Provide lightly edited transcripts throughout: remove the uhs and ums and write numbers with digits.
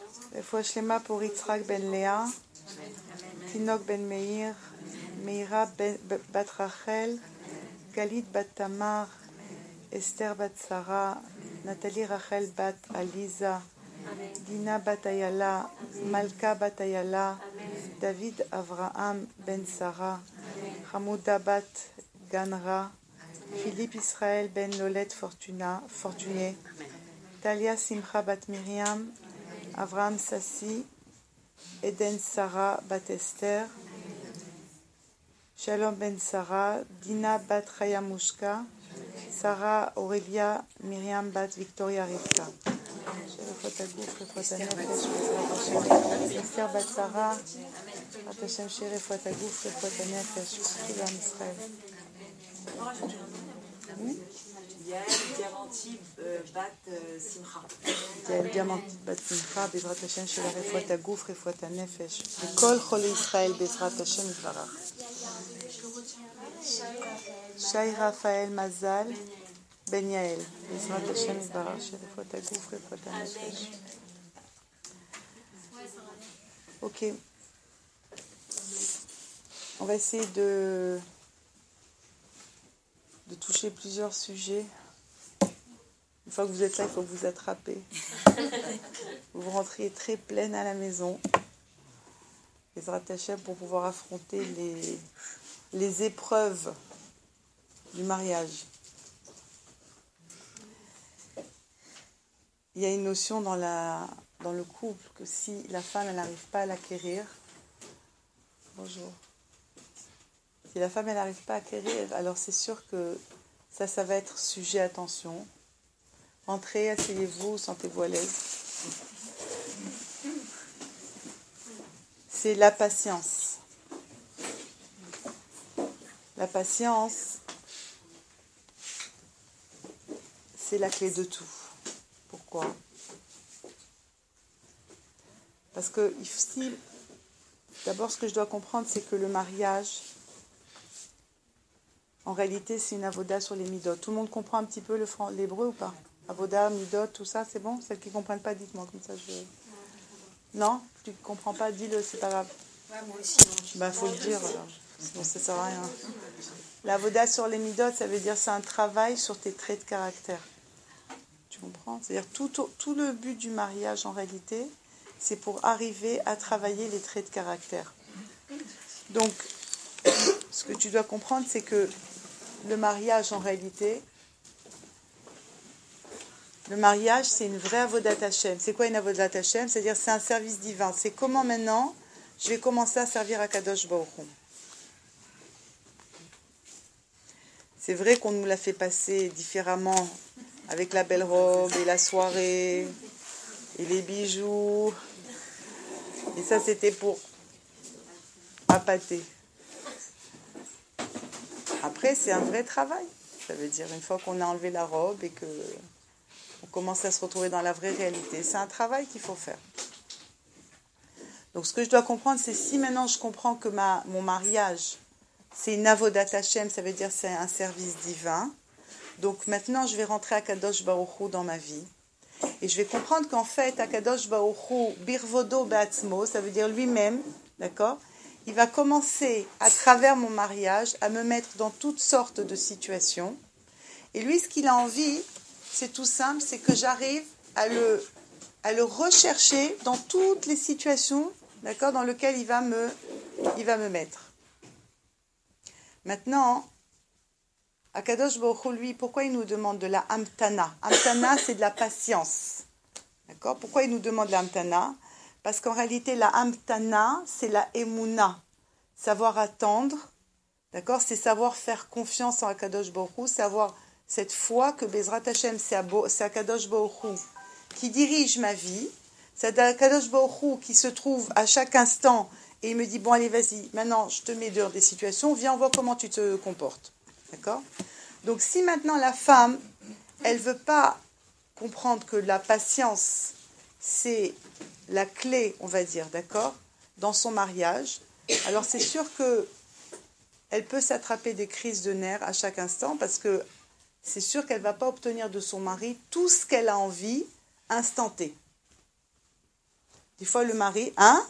Refoua Shlema pour Yitzhak ben Léa, Tinok ben Meir, Meira bat Rachel, Galit bat Tamar, Esther bat Sarah, Nathalie Rachel bat Aliza, Dina bat Ayala, Malka bat Ayala, David Avraham ben Sarah, Hamouda bat Ganra, Philippe Israël ben Lolet Fortuné, Talia Simcha bat Myriam, Avraham Sassi, Eden Sarah bat Esther, Shalom ben Sarah, Dina bat Chaya Mushka, Sarah Aurélia Myriam bat Victoria Rivka. Esther bat Sarah, Hashem Sheri Fouat Agouf, Fouat Anefesh, tout l'âme Israël. Yael Diamanti bat Simcha. Yael Diamanti bat Simcha, Bezrat Hashem Sheri Fouat Agouf, Fouat Anefesh. Kol Chole Israël, Bezrat Hashem Yitbarach. Shai Raphaël Mazal Ben Yael, Bezrat Hashem Yitbarach, Sheri Fouat Agouf, Fouat Anefesh. Ok. On va essayer de toucher plusieurs sujets. Une fois que vous êtes là, il faut que vous attrapez. Vous rentriez très pleine à la maison. Bezrat Hashem pour pouvoir affronter les épreuves du mariage. Il y a une notion dans le couple que si la femme elle n'arrive pas à l'acquérir, bonjour. Si la femme elle n'arrive pas à acquérir, alors c'est sûr que ça va être sujet à attention. Entrez, asseyez-vous, sentez-vous à l'aise. C'est la patience. La patience, c'est la clé de tout. Pourquoi ? Parce que si, d'abord, ce que je dois comprendre, c'est que le mariage, en réalité, c'est une avoda sur les midot. Tout le monde comprend un petit peu l'hébreu ou pas ? Avoda, midot, tout ça, c'est bon ? Celles qui ne comprennent pas, dites-moi, comme ça je... Non ? Tu ne comprends pas, dis-le, c'est pas grave. Ouais, moi aussi. Faut le dire, alors. Sinon, ça ne sert à rien. L'avoda sur les midot, ça veut dire c'est un travail sur tes traits de caractère. Tu comprends ? C'est-à-dire tout le but du mariage, en réalité, c'est pour arriver à travailler les traits de caractère. Donc, ce que tu dois comprendre, c'est que le mariage, en réalité, le mariage, c'est une vraie avodat Hashem. C'est quoi une avodat Hashem ? C'est-à-dire, c'est un service divin. C'est comment maintenant, je vais commencer à servir à Kadosh Baruch Hu. C'est vrai qu'on nous l'a fait passer différemment, avec la belle robe et la soirée, et les bijoux. Et ça, c'était pour appâter. Après, c'est un vrai travail. Ça veut dire, une fois qu'on a enlevé la robe et qu'on commence à se retrouver dans la vraie réalité, c'est un travail qu'il faut faire. Donc, ce que je dois comprendre, c'est si maintenant je comprends que mon mariage, c'est une avodat Hashem, ça veut dire c'est un service divin. Donc, maintenant, je vais rentrer à Kadosh Baruch Hu dans ma vie. Et je vais comprendre qu'en fait, à Kadosh Baruch Hu, birvodo be'atzmo, ça veut dire lui-même, d'accord ? Il va commencer, à travers mon mariage, à me mettre dans toutes sortes de situations. Et lui, ce qu'il a envie, c'est tout simple, c'est que j'arrive à le rechercher dans toutes les situations, d'accord, dans lesquelles il va me mettre. Maintenant, Akadosh Baruch Hu, lui, pourquoi il nous demande de la hamtana ? Hamtana, c'est de la patience. D'accord ? Pourquoi il nous demande de la hamtana ? Parce qu'en réalité, la hamtana, c'est la emuna. Savoir attendre, d'accord ? C'est savoir faire confiance en Akadosh Baruch Hu, c'est avoir cette foi que Bezrat Hashem, c'est Akadosh Baruch Hu qui dirige ma vie. C'est Akadosh Baruch Hu qui se trouve à chaque instant et il me dit, bon, allez, vas-y, maintenant, je te mets dans des situations, viens, on voit comment tu te comportes. D'accord ? Donc, si maintenant la femme, elle ne veut pas comprendre que la patience, c'est la clé, on va dire, d'accord, dans son mariage, alors c'est sûr qu'elle peut s'attraper des crises de nerfs à chaque instant parce que c'est sûr qu'elle ne va pas obtenir de son mari tout ce qu'elle a envie, instant T. Des fois, le mari, hein?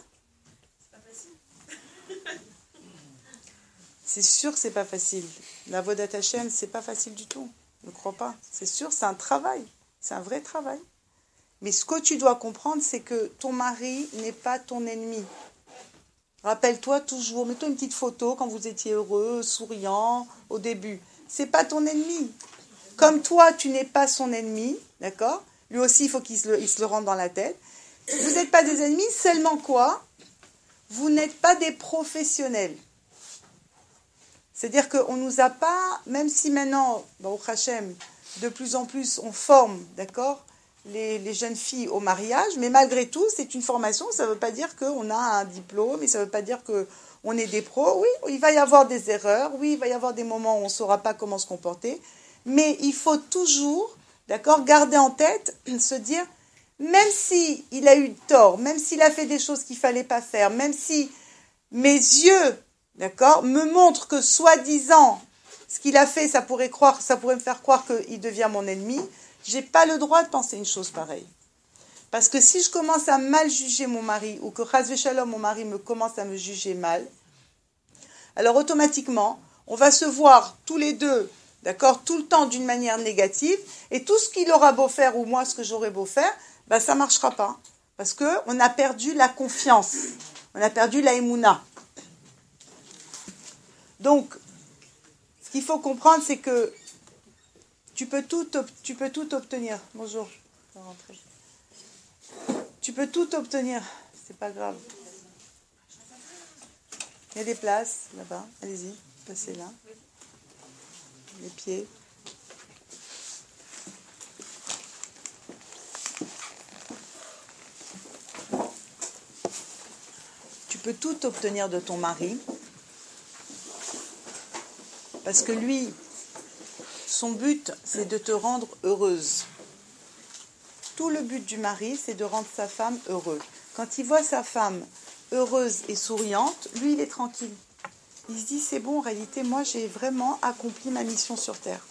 C'est sûr que c'est pas facile. La Vodat Hashem, c'est pas facile du tout. Ne crois pas. C'est sûr, c'est un travail. C'est un vrai travail. Mais ce que tu dois comprendre, c'est que ton mari n'est pas ton ennemi. Rappelle-toi toujours, mets-toi une petite photo quand vous étiez heureux, souriant, au début. C'est pas ton ennemi. Comme toi, tu n'es pas son ennemi, d'accord? Lui aussi, il faut qu'il se le rende dans la tête. Vous n'êtes pas des ennemis, seulement quoi? Vous n'êtes pas des professionnels. C'est-à-dire qu'on ne nous a pas, même si maintenant, Baruch Hashem, de plus en plus, on forme, d'accord, les jeunes filles au mariage, mais malgré tout, c'est une formation, ça ne veut pas dire qu'on a un diplôme, et ça ne veut pas dire qu'on est des pros. Oui, il va y avoir des erreurs, oui, il va y avoir des moments où on ne saura pas comment se comporter, mais il faut toujours, d'accord, garder en tête, se dire, même s'il a eu tort, même s'il a fait des choses qu'il ne fallait pas faire, même si mes yeux, d'accord, me montrent que soi-disant, ce qu'il a fait, ça pourrait me faire croire qu'il devient mon ennemi, je n'ai pas le droit de penser une chose pareille. Parce que si je commence à mal juger mon mari, ou que Chas v'Shalom, mon mari commence à me juger mal, alors automatiquement, on va se voir tous les deux, d'accord, tout le temps d'une manière négative, et tout ce qu'il aura beau faire, ou moi ce que j'aurai beau faire, ben, ça ne marchera pas. Parce qu'on a perdu la confiance, on a perdu la émouna. Donc, ce qu'il faut comprendre, c'est que tu peux tout obtenir. Bonjour, je vais rentrer. Tu peux tout obtenir, c'est pas grave. Il y a des places là-bas, allez-y, passez là. Les pieds. Tu peux tout obtenir de ton mari, parce que lui, son but, c'est de te rendre heureuse. Tout le but du mari, c'est de rendre sa femme heureuse. Quand il voit sa femme heureuse et souriante, lui, il est tranquille. Il se dit, c'est bon, en réalité, moi, j'ai vraiment accompli ma mission sur Terre.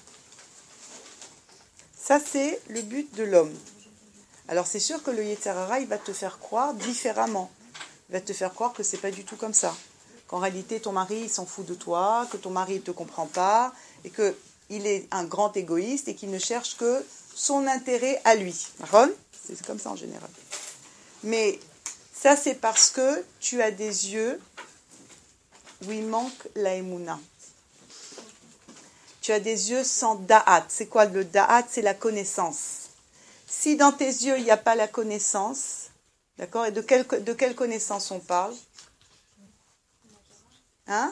Ça, c'est le but de l'homme. Alors, c'est sûr que le Yetzer Hara, il va te faire croire différemment. Il va te faire croire que c'est pas du tout comme ça. Qu'en réalité, ton mari, il s'en fout de toi, que ton mari ne te comprend pas, et qu'il est un grand égoïste et qu'il ne cherche que son intérêt à lui. C'est comme ça en général. Mais ça, c'est parce que tu as des yeux où il manque la émouna. Tu as des yeux sans da'at. C'est quoi le da'at? C'est la connaissance. Si dans tes yeux, il n'y a pas la connaissance, d'accord? Et de quelle connaissance on parle? Hein?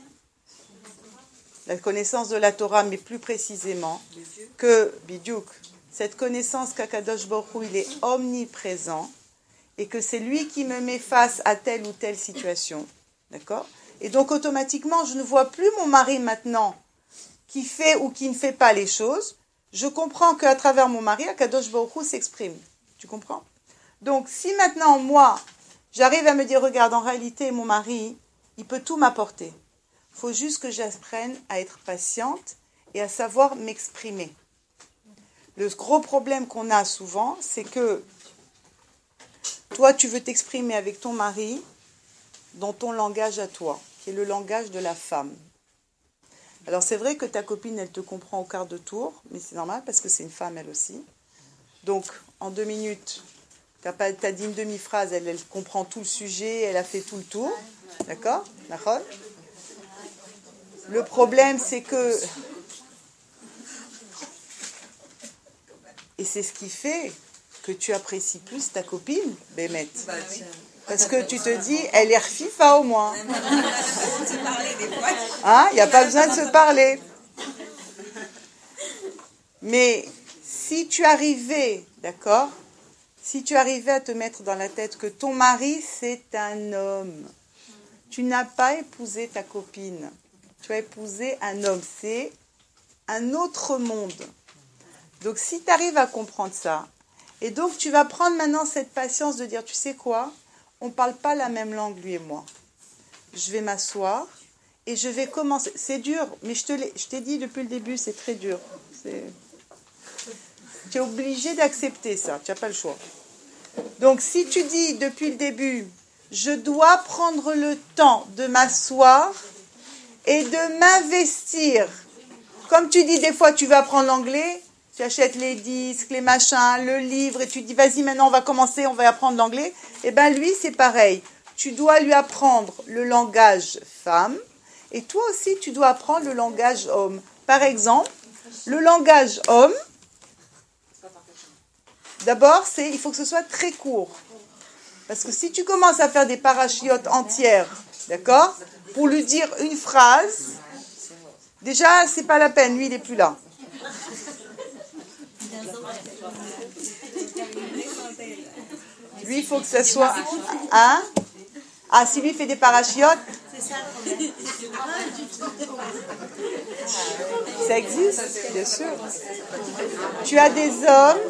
La connaissance de la Torah, mais plus précisément que Bidyouk, cette connaissance qu'Akadosh Baruch Hu, il est omniprésent et que c'est lui qui me met face à telle ou telle situation, d'accord? Et donc automatiquement, je ne vois plus mon mari maintenant qui fait ou qui ne fait pas les choses. Je comprends qu'à travers mon mari, Akadosh Baruch Hu s'exprime. Tu comprends? Donc si maintenant moi, j'arrive à me dire, regarde, en réalité, mon mari, il peut tout m'apporter. Il faut juste que j'apprenne à être patiente et à savoir m'exprimer. Le gros problème qu'on a souvent, c'est que toi, tu veux t'exprimer avec ton mari dans ton langage à toi, qui est le langage de la femme. Alors c'est vrai que ta copine, elle te comprend au quart de tour, mais c'est normal parce que c'est une femme elle aussi. Donc en 2 minutes, t'as dit une demi-phrase, elle comprend tout le sujet, elle a fait tout le tour. D'accord? D'accord? Le problème, c'est que... Et c'est ce qui fait que tu apprécies plus ta copine, Bémet. Parce que tu te dis, elle est refifa au moins. Hein? Il n'y a pas besoin de se parler. Mais si tu arrivais, d'accord? Si tu arrivais à te mettre dans la tête que ton mari, c'est un homme. Tu n'as pas épousé ta copine. Tu as épousé un homme. C'est un autre monde. Donc, si tu arrives à comprendre ça, et donc tu vas prendre maintenant cette patience de dire, tu sais quoi? On ne parle pas la même langue, lui et moi. Je vais m'asseoir et je vais commencer. C'est dur, mais je t'ai dit depuis le début, c'est très dur. Tu es obligé d'accepter ça, tu n'as pas le choix. Donc, si tu dis depuis le début, je dois prendre le temps de m'asseoir et de m'investir. Comme tu dis, des fois, tu vas apprendre l'anglais, tu achètes les disques, les machins, le livre, et tu dis, vas-y, maintenant, on va commencer, on va apprendre l'anglais. Eh bien, lui, c'est pareil. Tu dois lui apprendre le langage femme, et toi aussi, tu dois apprendre le langage homme. Par exemple, le langage homme, d'abord, il faut que ce soit très court. Parce que si tu commences à faire des parachiotes entières, d'accord, pour lui dire une phrase, déjà, c'est pas la peine, lui, il n'est plus là. Lui, il faut que ça soit... Hein? Ah, si lui fait des parachiotes, ça existe, bien sûr. Tu as des hommes...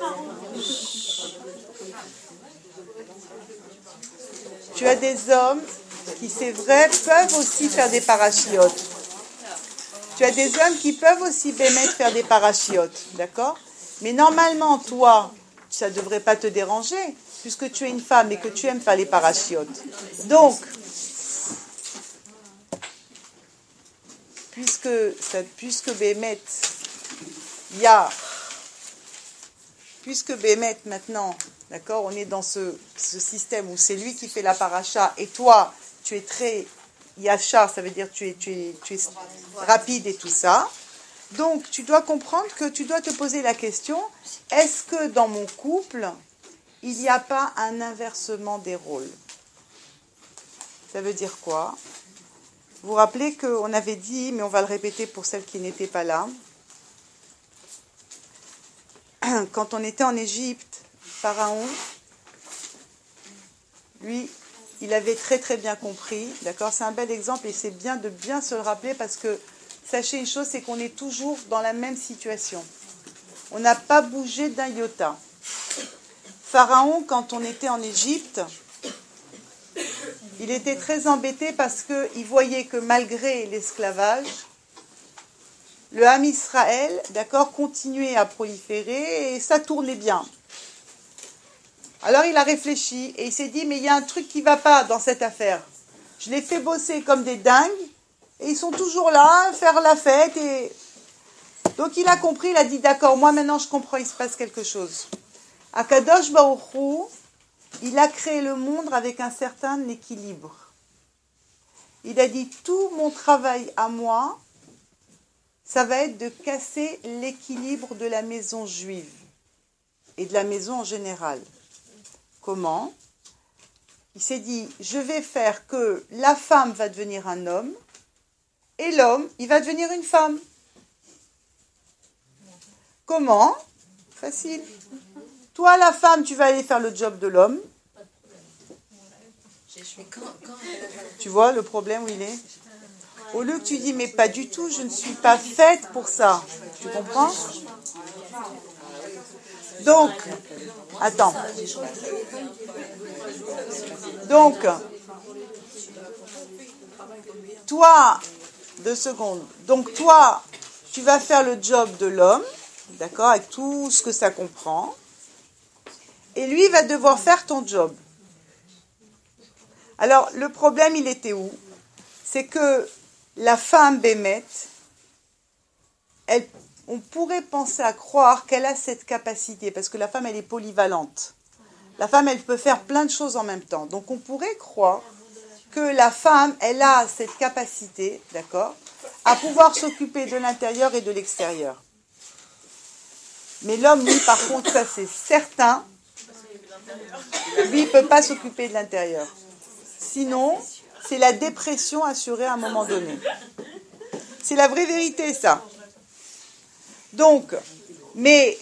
Tu as des hommes qui, c'est vrai, peuvent aussi faire des parachiotes. Tu as des hommes qui peuvent aussi faire des parachiotes, d'accord? Mais normalement, toi, ça ne devrait pas te déranger, puisque tu es une femme et que tu aimes faire les parachiotes. Donc, puisque Bémet, puisque Bémet maintenant, d'accord, on est dans ce système où c'est lui qui fait la paracha et toi, tu es très yachar, ça veut dire tu es rapide et tout ça. Donc, tu dois comprendre que tu dois te poser la question, est-ce que dans mon couple, il n'y a pas un inversement des rôles? Ça veut dire quoi? Vous vous rappelez qu'on avait dit, mais on va le répéter pour celles qui n'étaient pas là, quand on était en Égypte, Pharaon, lui, il avait très très bien compris, d'accord? C'est un bel exemple et c'est bien de bien se le rappeler parce que, sachez une chose, c'est qu'on est toujours dans la même situation. On n'a pas bougé d'un iota. Pharaon, quand on était en Égypte, il était très embêté parce qu'il voyait que malgré l'esclavage, le Ham Israël, d'accord, continuait à proliférer et ça tournait bien. Alors il a réfléchi et il s'est dit, mais il y a un truc qui ne va pas dans cette affaire. Je les fais bosser comme des dingues et ils sont toujours là à faire la fête. Donc il a compris, il a dit, d'accord, moi maintenant je comprends, il se passe quelque chose. Akadosh Baruch Hu, il a créé le monde avec un certain équilibre. Il a dit, tout mon travail à moi, ça va être de casser l'équilibre de la maison juive et de la maison en général. Comment? Il s'est dit, je vais faire que la femme va devenir un homme et l'homme, il va devenir une femme. Comment? Facile. Toi, la femme, tu vas aller faire le job de l'homme. Tu vois le problème où il est? Au lieu que tu dis, mais pas du tout, je ne suis pas faite pour ça. Tu comprends? Donc, attends. Donc, toi, 2 secondes. Donc, toi, tu vas faire le job de l'homme, d'accord, avec tout ce que ça comprend. Et lui, il va devoir faire ton job. Alors, le problème, il était où? C'est que la femme Bémet, on pourrait penser à croire qu'elle a cette capacité, parce que la femme, elle est polyvalente. La femme, elle peut faire plein de choses en même temps. Donc, on pourrait croire que la femme, elle a cette capacité, d'accord, à pouvoir s'occuper de l'intérieur et de l'extérieur. Mais l'homme, lui, par contre, ça c'est certain, lui, il ne peut pas s'occuper de l'intérieur. Sinon, c'est la dépression assurée à un moment donné. C'est la vraie vérité, ça. Donc, mais,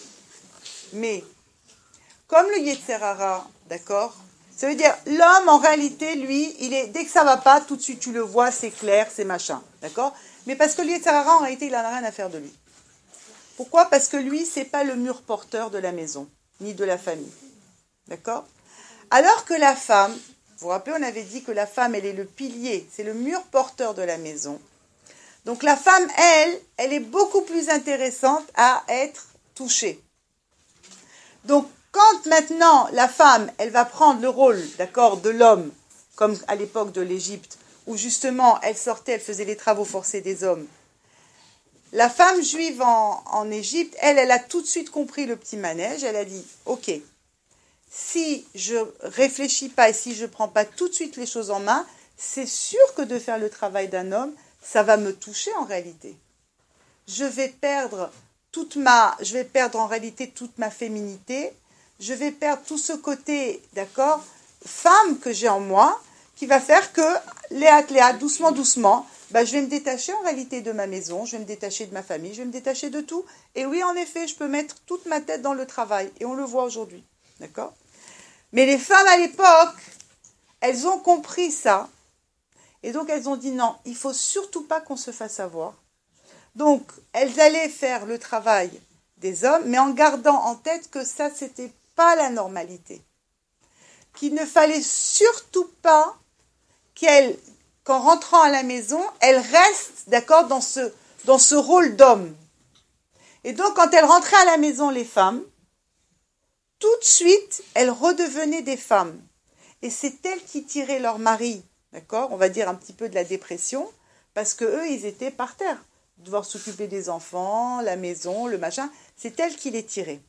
comme le Yetzer Hara, d'accord, ça veut dire, l'homme, en réalité, lui, dès que ça va pas, tout de suite, tu le vois, c'est clair, c'est machin, d'accord? Mais parce que le Yetzer Hara, en réalité, il n'en a rien à faire de lui. Pourquoi? Parce que lui, c'est pas le mur porteur de la maison, ni de la famille, d'accord? Alors que la femme, vous vous rappelez, on avait dit que la femme, elle est le pilier, c'est le mur porteur de la maison. Donc la femme, elle est beaucoup plus intéressante à être touchée. Donc, Quand maintenant la femme, elle va prendre le rôle, d'accord, de l'homme, comme à l'époque de l'Égypte, où justement elle sortait, elle faisait les travaux forcés des hommes. La femme juive en Égypte, elle a tout de suite compris le petit manège. Elle a dit, ok, si je réfléchis pas et si je prends pas tout de suite les choses en main, c'est sûr que de faire le travail d'un homme, ça va me toucher en réalité. Je vais perdre en réalité toute ma féminité. Je vais perdre tout ce côté, d'accord, femme que j'ai en moi, qui va faire que, léa, doucement, je vais me détacher en réalité de ma maison, je vais me détacher de ma famille, je vais me détacher de tout. Et oui, en effet, je peux mettre toute ma tête dans le travail. Et on le voit aujourd'hui, d'accord ? Mais les femmes à l'époque, elles ont compris ça. Et donc, elles ont dit non, il ne faut surtout pas qu'on se fasse avoir. Donc, elles allaient faire le travail des hommes, mais en gardant en tête que ça, c'était pas la normalité. Qu'il ne fallait surtout pas qu'en rentrant à la maison, elles restent, d'accord, dans ce rôle d'homme. Et donc, quand elles rentraient à la maison, les femmes, tout de suite, elles redevenaient des femmes. Et c'est elles qui tiraient leur mari, d'accord, on va dire un petit peu de la dépression, parce que eux, ils étaient par terre. Devoir s'occuper des enfants, la maison, le machin, c'est elles qui les tiraient.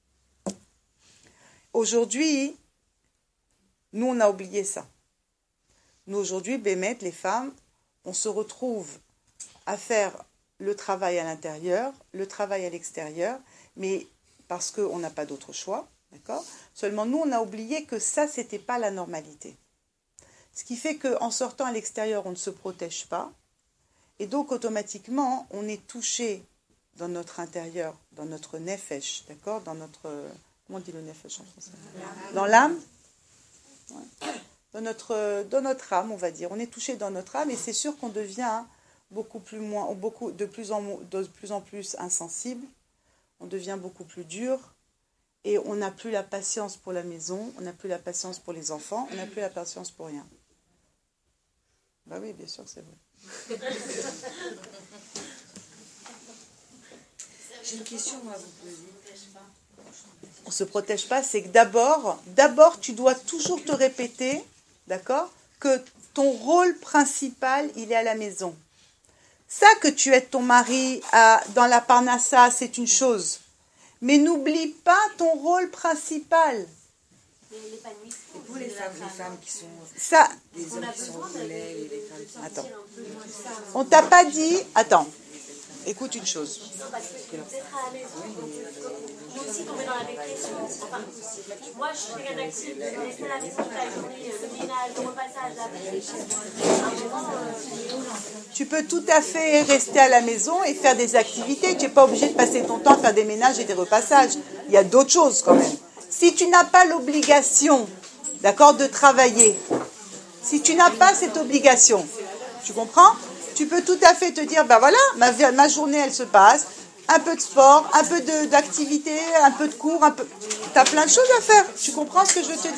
Aujourd'hui, nous, on a oublié ça. Nous, aujourd'hui, Bémet, les femmes, on se retrouve à faire le travail à l'intérieur, le travail à l'extérieur, mais parce qu'on n'a pas d'autre choix, d'accord ? Seulement, nous, on a oublié que ça, c'était pas la normalité. Ce qui fait qu'en sortant à l'extérieur, on ne se protège pas, et donc, automatiquement, on est touché dans notre intérieur, dans notre nefesh, d'accord ? Dans notre... Comment on dit le nefesh en français ? Dans l'âme ? Ouais. Dans notre âme, on va dire. On est touché dans notre âme et c'est sûr qu'on devient de plus en plus insensible. On devient beaucoup plus dur et on n'a plus la patience pour la maison, on n'a plus la patience pour les enfants, on n'a plus la patience pour rien. Bah oui, bien sûr, c'est vrai. J'ai une question, moi, à vous poser. On ne se protège pas, c'est que d'abord, tu dois toujours te répéter, d'accord, que ton rôle principal, il est à la maison. Ça, que tu aides ton mari dans la parnassa, c'est une chose. Mais n'oublie pas ton rôle principal. Et pour les femmes qui sont... Ça, les hommes qui sont au relais, et les femmes qui sont... Attends. On t'a pas dit... Attends. Écoute une chose. Parce que d'être à la maison, nous aussi tomber dans la dépression. Enfin, moi, je suis quelqu'un d'actif, rester à la maison toute la journée, le ménage, le repassage, à un moment... Tu peux tout à fait rester à la maison et faire des activités. Tu n'es pas obligé de passer ton temps à faire des ménages et des repassages. Il y a d'autres choses quand même. Si tu n'as pas l'obligation, d'accord, de travailler, si tu n'as pas cette obligation, tu comprends ? Tu peux tout à fait te dire, ben voilà, ma journée, elle se passe, un peu de sport, un peu d'activité, un peu de cours, tu as plein de choses à faire. Tu comprends ce que je veux te dire ?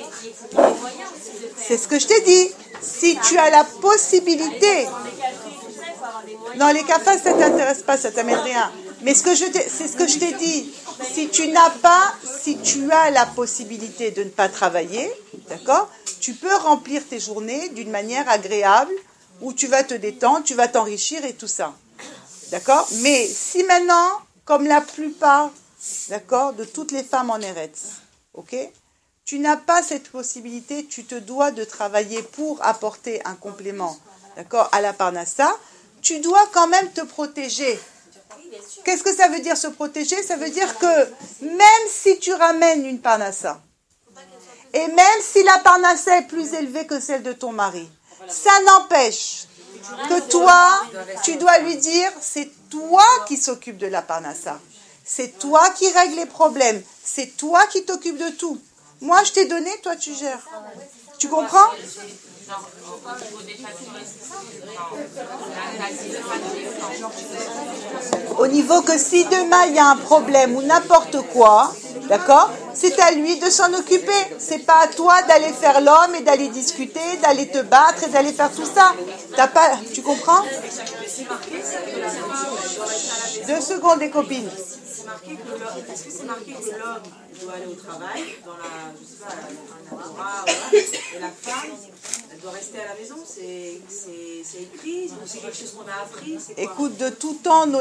C'est ce que je t'ai dit. Si tu as la possibilité... Non, les cafés, ça ne t'intéresse pas, ça ne t'amène rien. Mais c'est ce que je t'ai dit. Si tu as la possibilité de ne pas travailler, d'accord, tu peux remplir tes journées d'une manière agréable, où tu vas te détendre, tu vas t'enrichir et tout ça. D'accord ? Mais si maintenant, comme la plupart, d'accord, de toutes les femmes en Eretz, ok, tu n'as pas cette possibilité, tu te dois de travailler pour apporter un complément, d'accord, à la parnassa, tu dois quand même te protéger. Qu'est-ce que ça veut dire se protéger ? Ça veut dire que même si tu ramènes une parnassa, et même si la parnassa est plus élevée que celle de ton mari, ça n'empêche que toi, tu dois lui dire, c'est toi qui s'occupe de la parnassa. C'est toi qui règle les problèmes. C'est toi qui t'occupe de tout. Moi, je t'ai donné, toi, tu gères. Tu comprends ? Au niveau que si demain, il y a un problème ou n'importe quoi, d'accord ? C'est à lui de s'en occuper. C'est pas à toi d'aller faire l'homme et d'aller discuter, d'aller te battre et d'aller faire tout ça. Tu comprends ? 2 secondes, les copines. Est-ce que c'est marqué que l'homme doit aller au travail, dans la, je sais pas, la Torah, voilà, et la femme, elle doit rester à la maison? C'est écrit, ou c'est quelque chose qu'on a appris? Écoute, de tout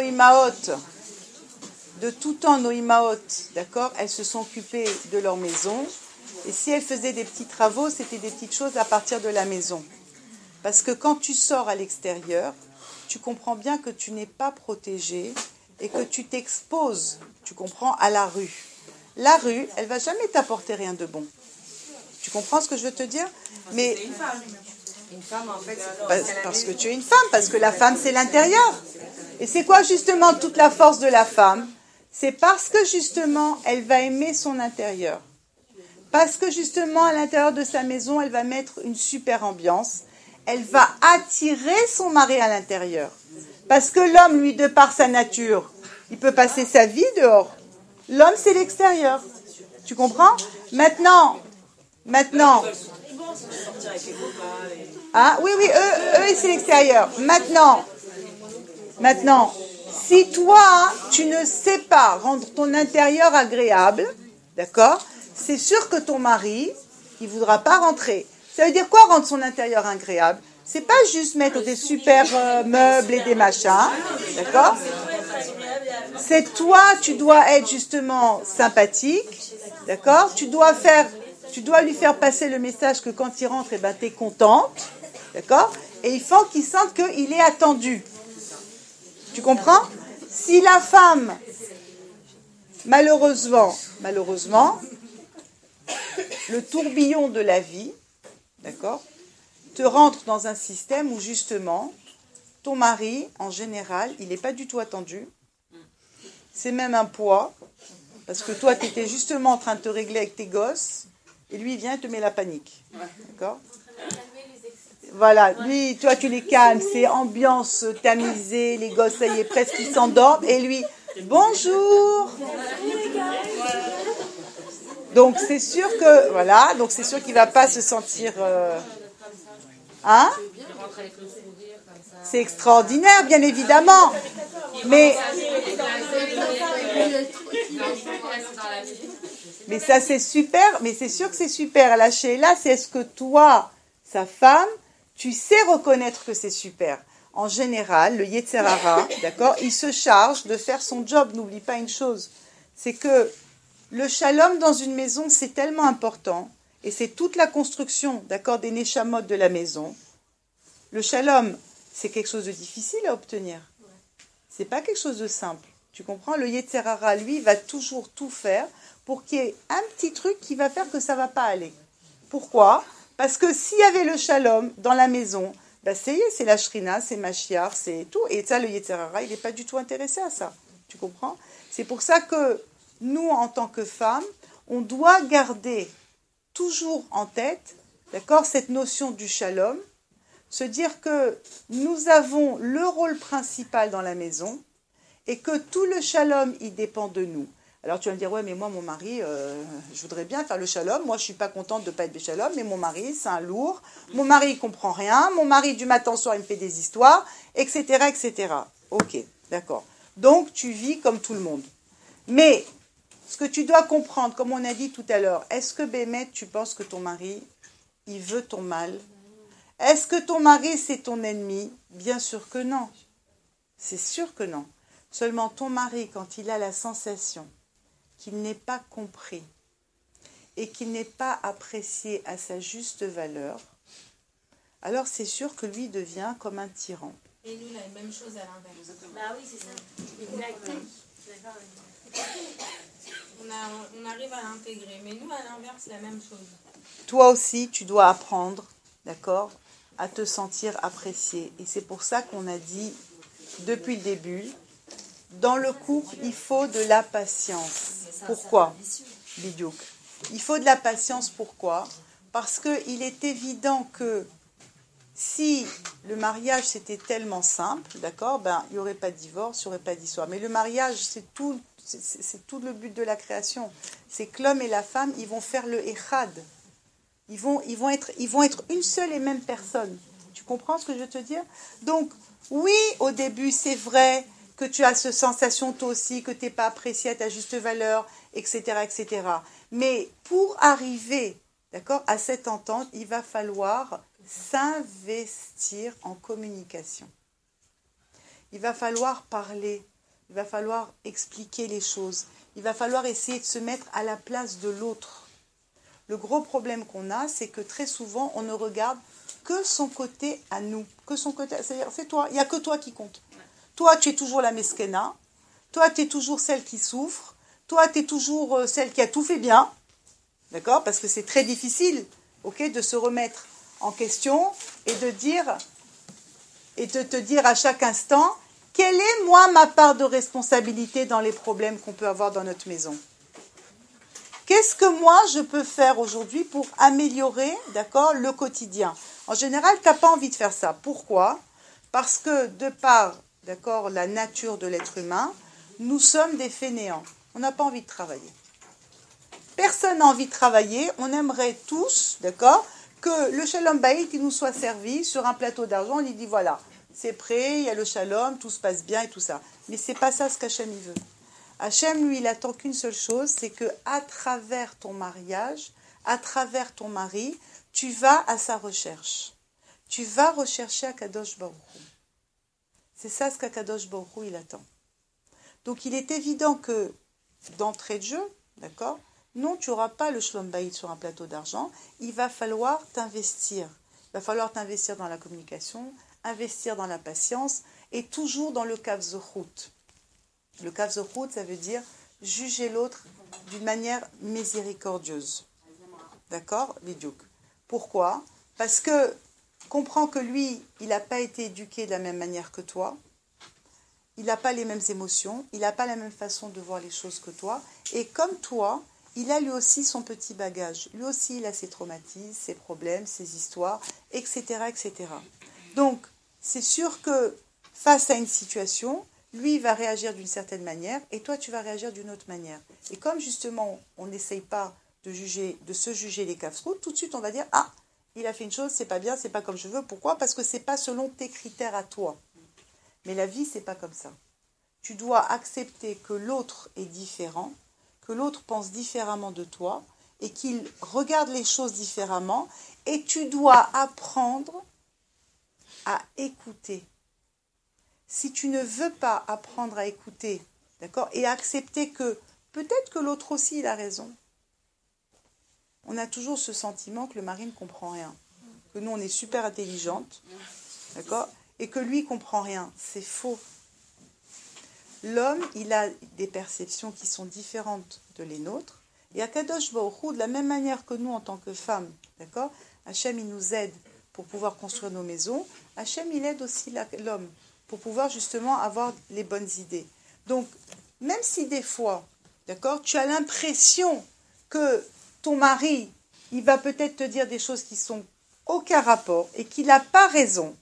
temps, nos imaot, d'accord, elles se sont occupées de leur maison. Et si elles faisaient des petits travaux, c'était des petites choses à partir de la maison. Parce que quand tu sors à l'extérieur, tu comprends bien que tu n'es pas protégé et que tu t'exposes, tu comprends, à la rue. La rue, elle va jamais t'apporter rien de bon. Tu comprends ce que je veux te dire? Mais une femme, en fait, parce que tu es une femme, parce que la femme, c'est l'intérieur. Et c'est quoi justement toute la force de la femme? C'est parce que justement, elle va aimer son intérieur. Parce que justement, à l'intérieur de sa maison, elle va mettre une super ambiance. Elle va attirer son mari à l'intérieur. Parce que l'homme, lui, de par sa nature, il peut passer sa vie dehors. L'homme, c'est l'extérieur. Tu comprends? Maintenant. Ah, oui, eux, c'est l'extérieur. Maintenant, si toi, tu ne sais pas rendre ton intérieur agréable, d'accord, c'est sûr que ton mari, il ne voudra pas rentrer. Ça veut dire quoi, rendre son intérieur agréable? C'est pas juste mettre des super meubles et des machins, d'accord? C'est toi, tu dois être justement sympathique, d'accord? Tu dois lui faire passer le message que quand il rentre, eh ben, t'es contente, d'accord? Et il faut qu'il sente qu'il est attendu. Tu comprends? Si la femme, malheureusement, le tourbillon de la vie, d'accord, te rentre dans un système où justement, ton mari, en général, il n'est pas du tout attendu. C'est même un poids, parce que toi, tu étais justement en train de te régler avec tes gosses, et lui, il vient et te met la panique. D'accord? Voilà, lui, toi, tu les calmes, c'est ambiance tamisée, les gosses, ça y est, presque ils s'endorment, et lui, bonjour. Donc c'est sûr que, voilà, donc c'est sûr qu'il ne va pas se sentir... Hein? C'est extraordinaire, bien évidemment. Mais ça, c'est super, mais c'est sûr que c'est super. La Sheila, c'est est-ce que toi, sa femme, tu sais reconnaître que c'est super? En général, le Yetzer Hara, d'accord, il se charge de faire son job. N'oublie pas une chose, c'est que le shalom dans une maison, c'est tellement important, et c'est toute la construction, d'accord, des neshamot de la maison. Le shalom, c'est quelque chose de difficile à obtenir. C'est pas quelque chose de simple. Tu comprends? Le Yetzer Hara, lui, va toujours tout faire pour qu'il y ait un petit truc qui va faire que ça va pas aller. Pourquoi? Parce que s'il y avait le shalom dans la maison, ben c'est la shrina, c'est Mashiach, c'est tout. Et ça, le Yetzer Hara, il n'est pas du tout intéressé à ça. Tu comprends? C'est pour ça que nous, en tant que femmes, on doit garder toujours en tête, d'accord, cette notion du shalom, se dire que nous avons le rôle principal dans la maison et que tout le shalom, il dépend de nous. Alors tu vas me dire, ouais, mais moi, mon mari, je voudrais bien faire le shalom. Moi, je ne suis pas contente de ne pas être le shalom, mais mon mari, c'est un lourd. Mon mari, il ne comprend rien. Mon mari, du matin au soir, il me fait des histoires, etc., etc. Ok, d'accord. Donc, tu vis comme tout le monde. Mais ce que tu dois comprendre, comme on a dit tout à l'heure, est-ce que, Bémet, tu penses que ton mari, il veut ton mal? Est-ce que ton mari, c'est ton ennemi? Bien sûr que non. C'est sûr que non. Seulement ton mari, quand il a la sensation qu'il n'est pas compris et qu'il n'est pas apprécié à sa juste valeur, alors c'est sûr que lui devient comme un tyran. Et nous, la même chose à l'inverse. Bah oui, c'est ça. On arrive à l'intégrer, mais nous, à l'inverse, la même chose. Toi aussi, tu dois apprendre, d'accord, à te sentir apprécié. Et c'est pour ça qu'on a dit, depuis le début, dans le couple, il faut de la patience. Pourquoi? Bidiouk. Il faut de la patience, pourquoi? Parce qu'il est évident que si le mariage c'était tellement simple, d'accord, ben, il n'y aurait pas de divorce, il n'y aurait pas d'histoire. Mais le mariage, c'est tout le but de la création. C'est que l'homme et la femme, ils vont faire le echad. Ils vont être une seule et même personne. Tu comprends ce que je veux te dire? Donc, oui, au début, c'est vrai que tu as cette sensation toi aussi, que tu n'es pas apprécié à ta juste valeur, etc., etc. Mais pour arriver, d'accord, à cette entente, il va falloir s'investir en communication. Il va falloir parler, il va falloir expliquer les choses, il va falloir essayer de se mettre à la place de l'autre. Le gros problème qu'on a, c'est que très souvent, on ne regarde que son côté à nous, que son côté, c'est-à-dire c'est toi, il n'y a que toi qui compte. Toi, tu es toujours la mesquena, toi, tu es toujours celle qui souffre, toi, tu es toujours celle qui a tout fait bien, d'accord? Parce que c'est très difficile, ok, de se remettre en question et de dire, et de te dire à chaque instant, quelle est, moi, ma part de responsabilité dans les problèmes qu'on peut avoir dans notre maison? Qu'est-ce que moi, je peux faire aujourd'hui pour améliorer, d'accord, le quotidien? En général, tu n'as pas envie de faire ça. Pourquoi? Parce que de par, d'accord, la nature de l'être humain, nous sommes des fainéants. On n'a pas envie de travailler. Personne n'a envie de travailler. On aimerait tous, d'accord, que le shalom bayit il nous soit servi sur un plateau d'argent. On lui dit voilà, c'est prêt, il y a le shalom, tout se passe bien et tout ça. Mais c'est pas ça ce qu'Hachem il veut. Hachem, lui, il attend qu'une seule chose, c'est que à travers ton mariage, à travers ton mari, tu vas à sa recherche. Tu vas rechercher Akadosh Baruch Hu. C'est ça ce qu'Akadosh Baruch Hu, il attend. Donc, il est évident que, d'entrée de jeu, d'accord, non, tu n'auras pas le shalom bayit sur un plateau d'argent. Il va falloir t'investir. Il va falloir t'investir dans la communication, investir dans la patience et toujours dans le kav zochut. Le kav zochut, ça veut dire juger l'autre d'une manière miséricordieuse. D'accord, Bidiouk. Pourquoi? Parce que comprends que lui, il n'a pas été éduqué de la même manière que toi. Il n'a pas les mêmes émotions. Il n'a pas la même façon de voir les choses que toi. Et comme toi, il a lui aussi son petit bagage. Lui aussi, il a ses traumatismes, ses problèmes, ses histoires, etc., etc. Donc, c'est sûr que face à une situation, lui, il va réagir d'une certaine manière et toi, tu vas réagir d'une autre manière. Et comme justement, on n'essaye pas de se juger les kafsroutes, tout de suite, on va dire « Ah, il a fait une chose, c'est pas bien, c'est pas comme je veux. » Pourquoi? Parce que c'est pas selon tes critères à toi. Mais la vie, c'est pas comme ça. Tu dois accepter que l'autre est différent, que l'autre pense différemment de toi et qu'il regarde les choses différemment et tu dois apprendre à écouter. Si tu ne veux pas apprendre à écouter, d'accord, et accepter que peut-être que l'autre aussi il a raison, on a toujours ce sentiment que le mari ne comprend rien, que nous on est super intelligente, d'accord, et que lui ne comprend rien. C'est faux. L'homme, il a des perceptions qui sont différentes de les nôtres. Et Akadosh Baruch Hu, de la même manière que nous, en tant que femmes, d'accord, Hachem, il nous aide pour pouvoir construire nos maisons. Hachem, il aide aussi l'homme pour pouvoir justement avoir les bonnes idées. Donc, même si des fois, d'accord, tu as l'impression que ton mari, il va peut-être te dire des choses qui sont aucun rapport et qu'il n'a pas raison,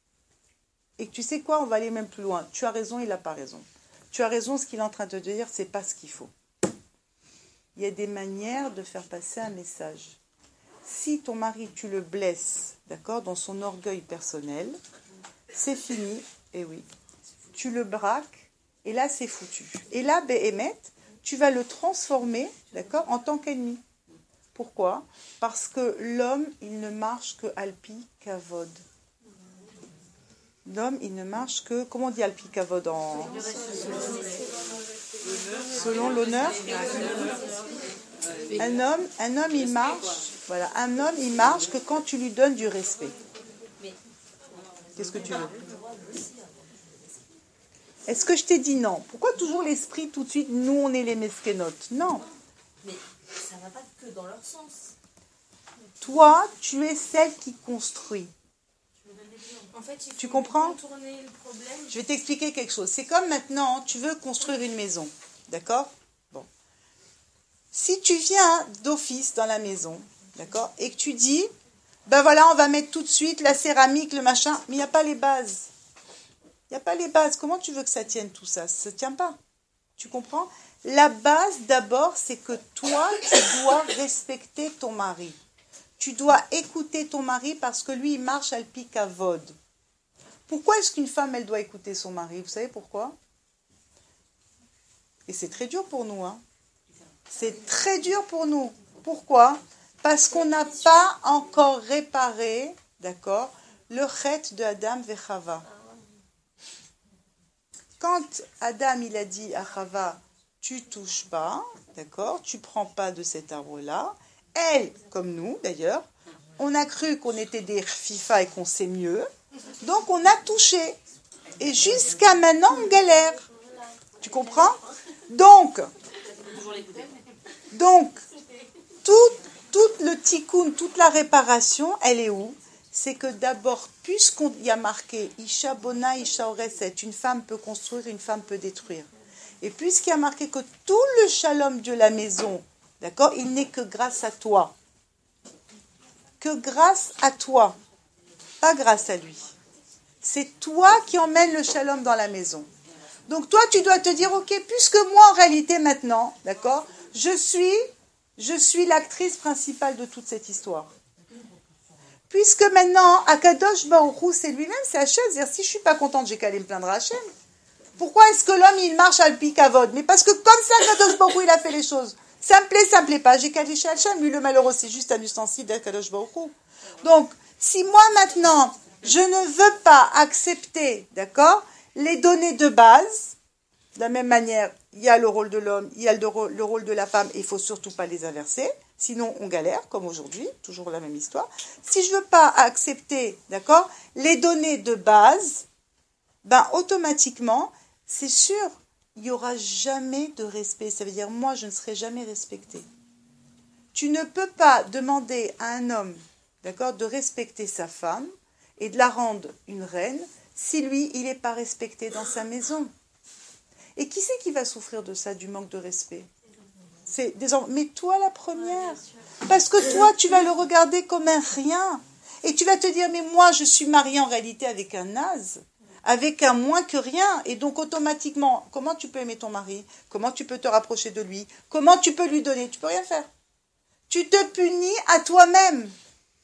et que tu sais quoi, on va aller même plus loin. Tu as raison, il n'a pas raison. Tu as raison, ce qu'il est en train de te dire, c'est pas ce qu'il faut. Il y a des manières de faire passer un message. Si ton mari, tu le blesses, d'accord, dans son orgueil personnel, c'est fini, et oui. Tu le braques, et là, c'est foutu. Et là, Béhémet, tu vas le transformer, d'accord, en tant qu'ennemi. Pourquoi? Parce que l'homme, il ne marche que alpi kavod. L'homme, il ne marche que... Comment on dit alpi kavod en... Selon l'honneur. Un homme, il marche... Voilà, un homme, il marche que quand tu lui donnes du respect. Qu'est-ce que tu veux? Est-ce que je t'ai dit non? Pourquoi toujours l'esprit, tout de suite, nous, on est les mesquenotes? Non. Mais ça ne va pas que dans leur sens. Toi, tu es celle qui construit. En fait, il faut Tu comprends? contourner le problème. Je vais t'expliquer quelque chose. C'est comme maintenant, tu veux construire une maison. D'accord? Bon. Si tu viens d'office dans la maison, d'accord, et que tu dis, ben voilà, on va mettre tout de suite la céramique, le machin, mais il n'y a pas les bases. Il n'y a pas les bases. Comment tu veux que ça tienne tout ça? Ça ne tient pas. Tu comprends? La base, d'abord, c'est que toi, tu dois respecter ton mari. Tu dois écouter ton mari parce que lui, il marche al pikavod. Pourquoi est-ce qu'une femme, elle doit écouter son mari? Vous savez pourquoi? Et c'est très dur pour nous. C'est très dur pour nous. Pourquoi? Parce qu'on n'a pas encore réparé, d'accord, le chet de Adam et Chava. Quand Adam, il a dit à Chava, tu touches pas, d'accord, tu prends pas de cet arbre-là. Elle, comme nous d'ailleurs, on a cru qu'on était des FIFA et qu'on sait mieux. Donc on a touché. Et jusqu'à maintenant, on galère. Tu comprends? Donc tout le tikkun, toute la réparation, elle est où? C'est que d'abord, puisqu'il y a marqué Isha Bona, Isha Oreset, une femme peut construire, une femme peut détruire. Et puisqu'il y a marqué que tout le shalom de la maison, d'accord, il n'est que grâce à toi. Que grâce à toi, pas grâce à lui. C'est toi qui emmènes le shalom dans la maison. Donc toi, tu dois te dire, ok, puisque moi, en réalité, maintenant, d'accord, je suis l'actrice principale de toute cette histoire. Puisque maintenant, Akadosh Baruch Hu, c'est lui-même, c'est Hachem. C'est-à-dire, si je ne suis pas contente, j'ai qu'à aller me plaindre à Hachem. Pourquoi est-ce que l'homme, il marche à l'pikavod? Mais parce que comme ça, Akadosh Baruch Hu, il a fait les choses. Ça me plaît pas, j'ai qu'à aller chez Hachem. Lui, le malheureux, c'est juste un ustensile d'Akadosh Baruch Hu. Donc, si moi, maintenant, je ne veux pas accepter, d'accord, les données de base, de la même manière, il y a le rôle de l'homme, il y a le rôle de la femme, et il ne faut surtout pas les inverser, sinon on galère, comme aujourd'hui, toujours la même histoire. Si je ne veux pas accepter, d'accord, les données de base, ben automatiquement, c'est sûr, il n'y aura jamais de respect. Ça veut dire, moi, je ne serai jamais respectée. Tu ne peux pas demander à un homme, d'accord, de respecter sa femme et de la rendre une reine, si lui, il n'est pas respecté dans sa maison. Et qui c'est qui va souffrir de ça, du manque de respect? C'est des enfants. Mais toi, la première. Parce que toi, tu vas le regarder comme un rien. Et tu vas te dire, mais moi, je suis mariée en réalité avec un naze, avec un moins que rien. Et donc, automatiquement, comment tu peux aimer ton mari? Comment tu peux te rapprocher de lui? Comment tu peux lui donner? Tu peux rien faire. Tu te punis à toi-même.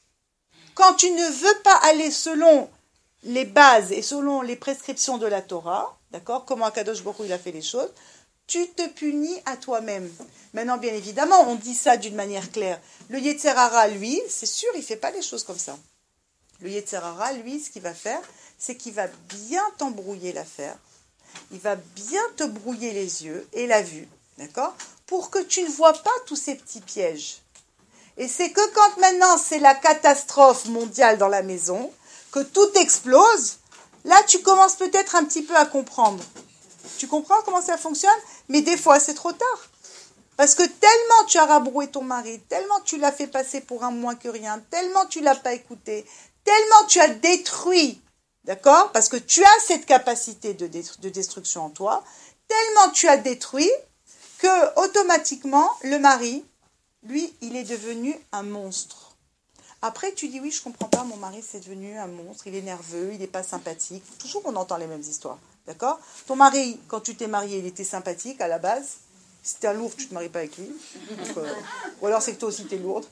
Quand tu ne veux pas aller selon les bases et selon les prescriptions de la Torah, d'accord, comment Akadosh Baruch Hu il a fait les choses, tu te punis à toi-même. Maintenant, bien évidemment, on dit ça d'une manière claire. Le Yetzer Hara, lui, c'est sûr, il ne fait pas les choses comme ça. Le Yetzer Hara, lui, ce qu'il va faire, c'est qu'il va bien t'embrouiller l'affaire, il va bien te brouiller les yeux et la vue, d'accord, pour que tu ne vois pas tous ces petits pièges. Et c'est que quand maintenant c'est la catastrophe mondiale dans la maison, que tout explose, là tu commences peut-être un petit peu à comprendre. Tu comprends comment ça fonctionne? Mais des fois c'est trop tard. Parce que tellement tu as rabroué ton mari, tellement tu l'as fait passer pour un moins que rien, tellement tu l'as pas écouté, tellement tu as détruit, d'accord? Parce que tu as cette capacité de destruction en toi, tellement tu as détruit que automatiquement le mari, lui, il est devenu un monstre. Après, tu dis, oui, je comprends pas, mon mari, c'est devenu un monstre, il est nerveux, il n'est pas sympathique. Toujours, on entend les mêmes histoires, d'accord? Ton mari, quand tu t'es marié, il était sympathique à la base. Si t'es un lourd, tu ne te maries pas avec lui. Donc, ou alors, c'est que toi aussi, t'es lourde.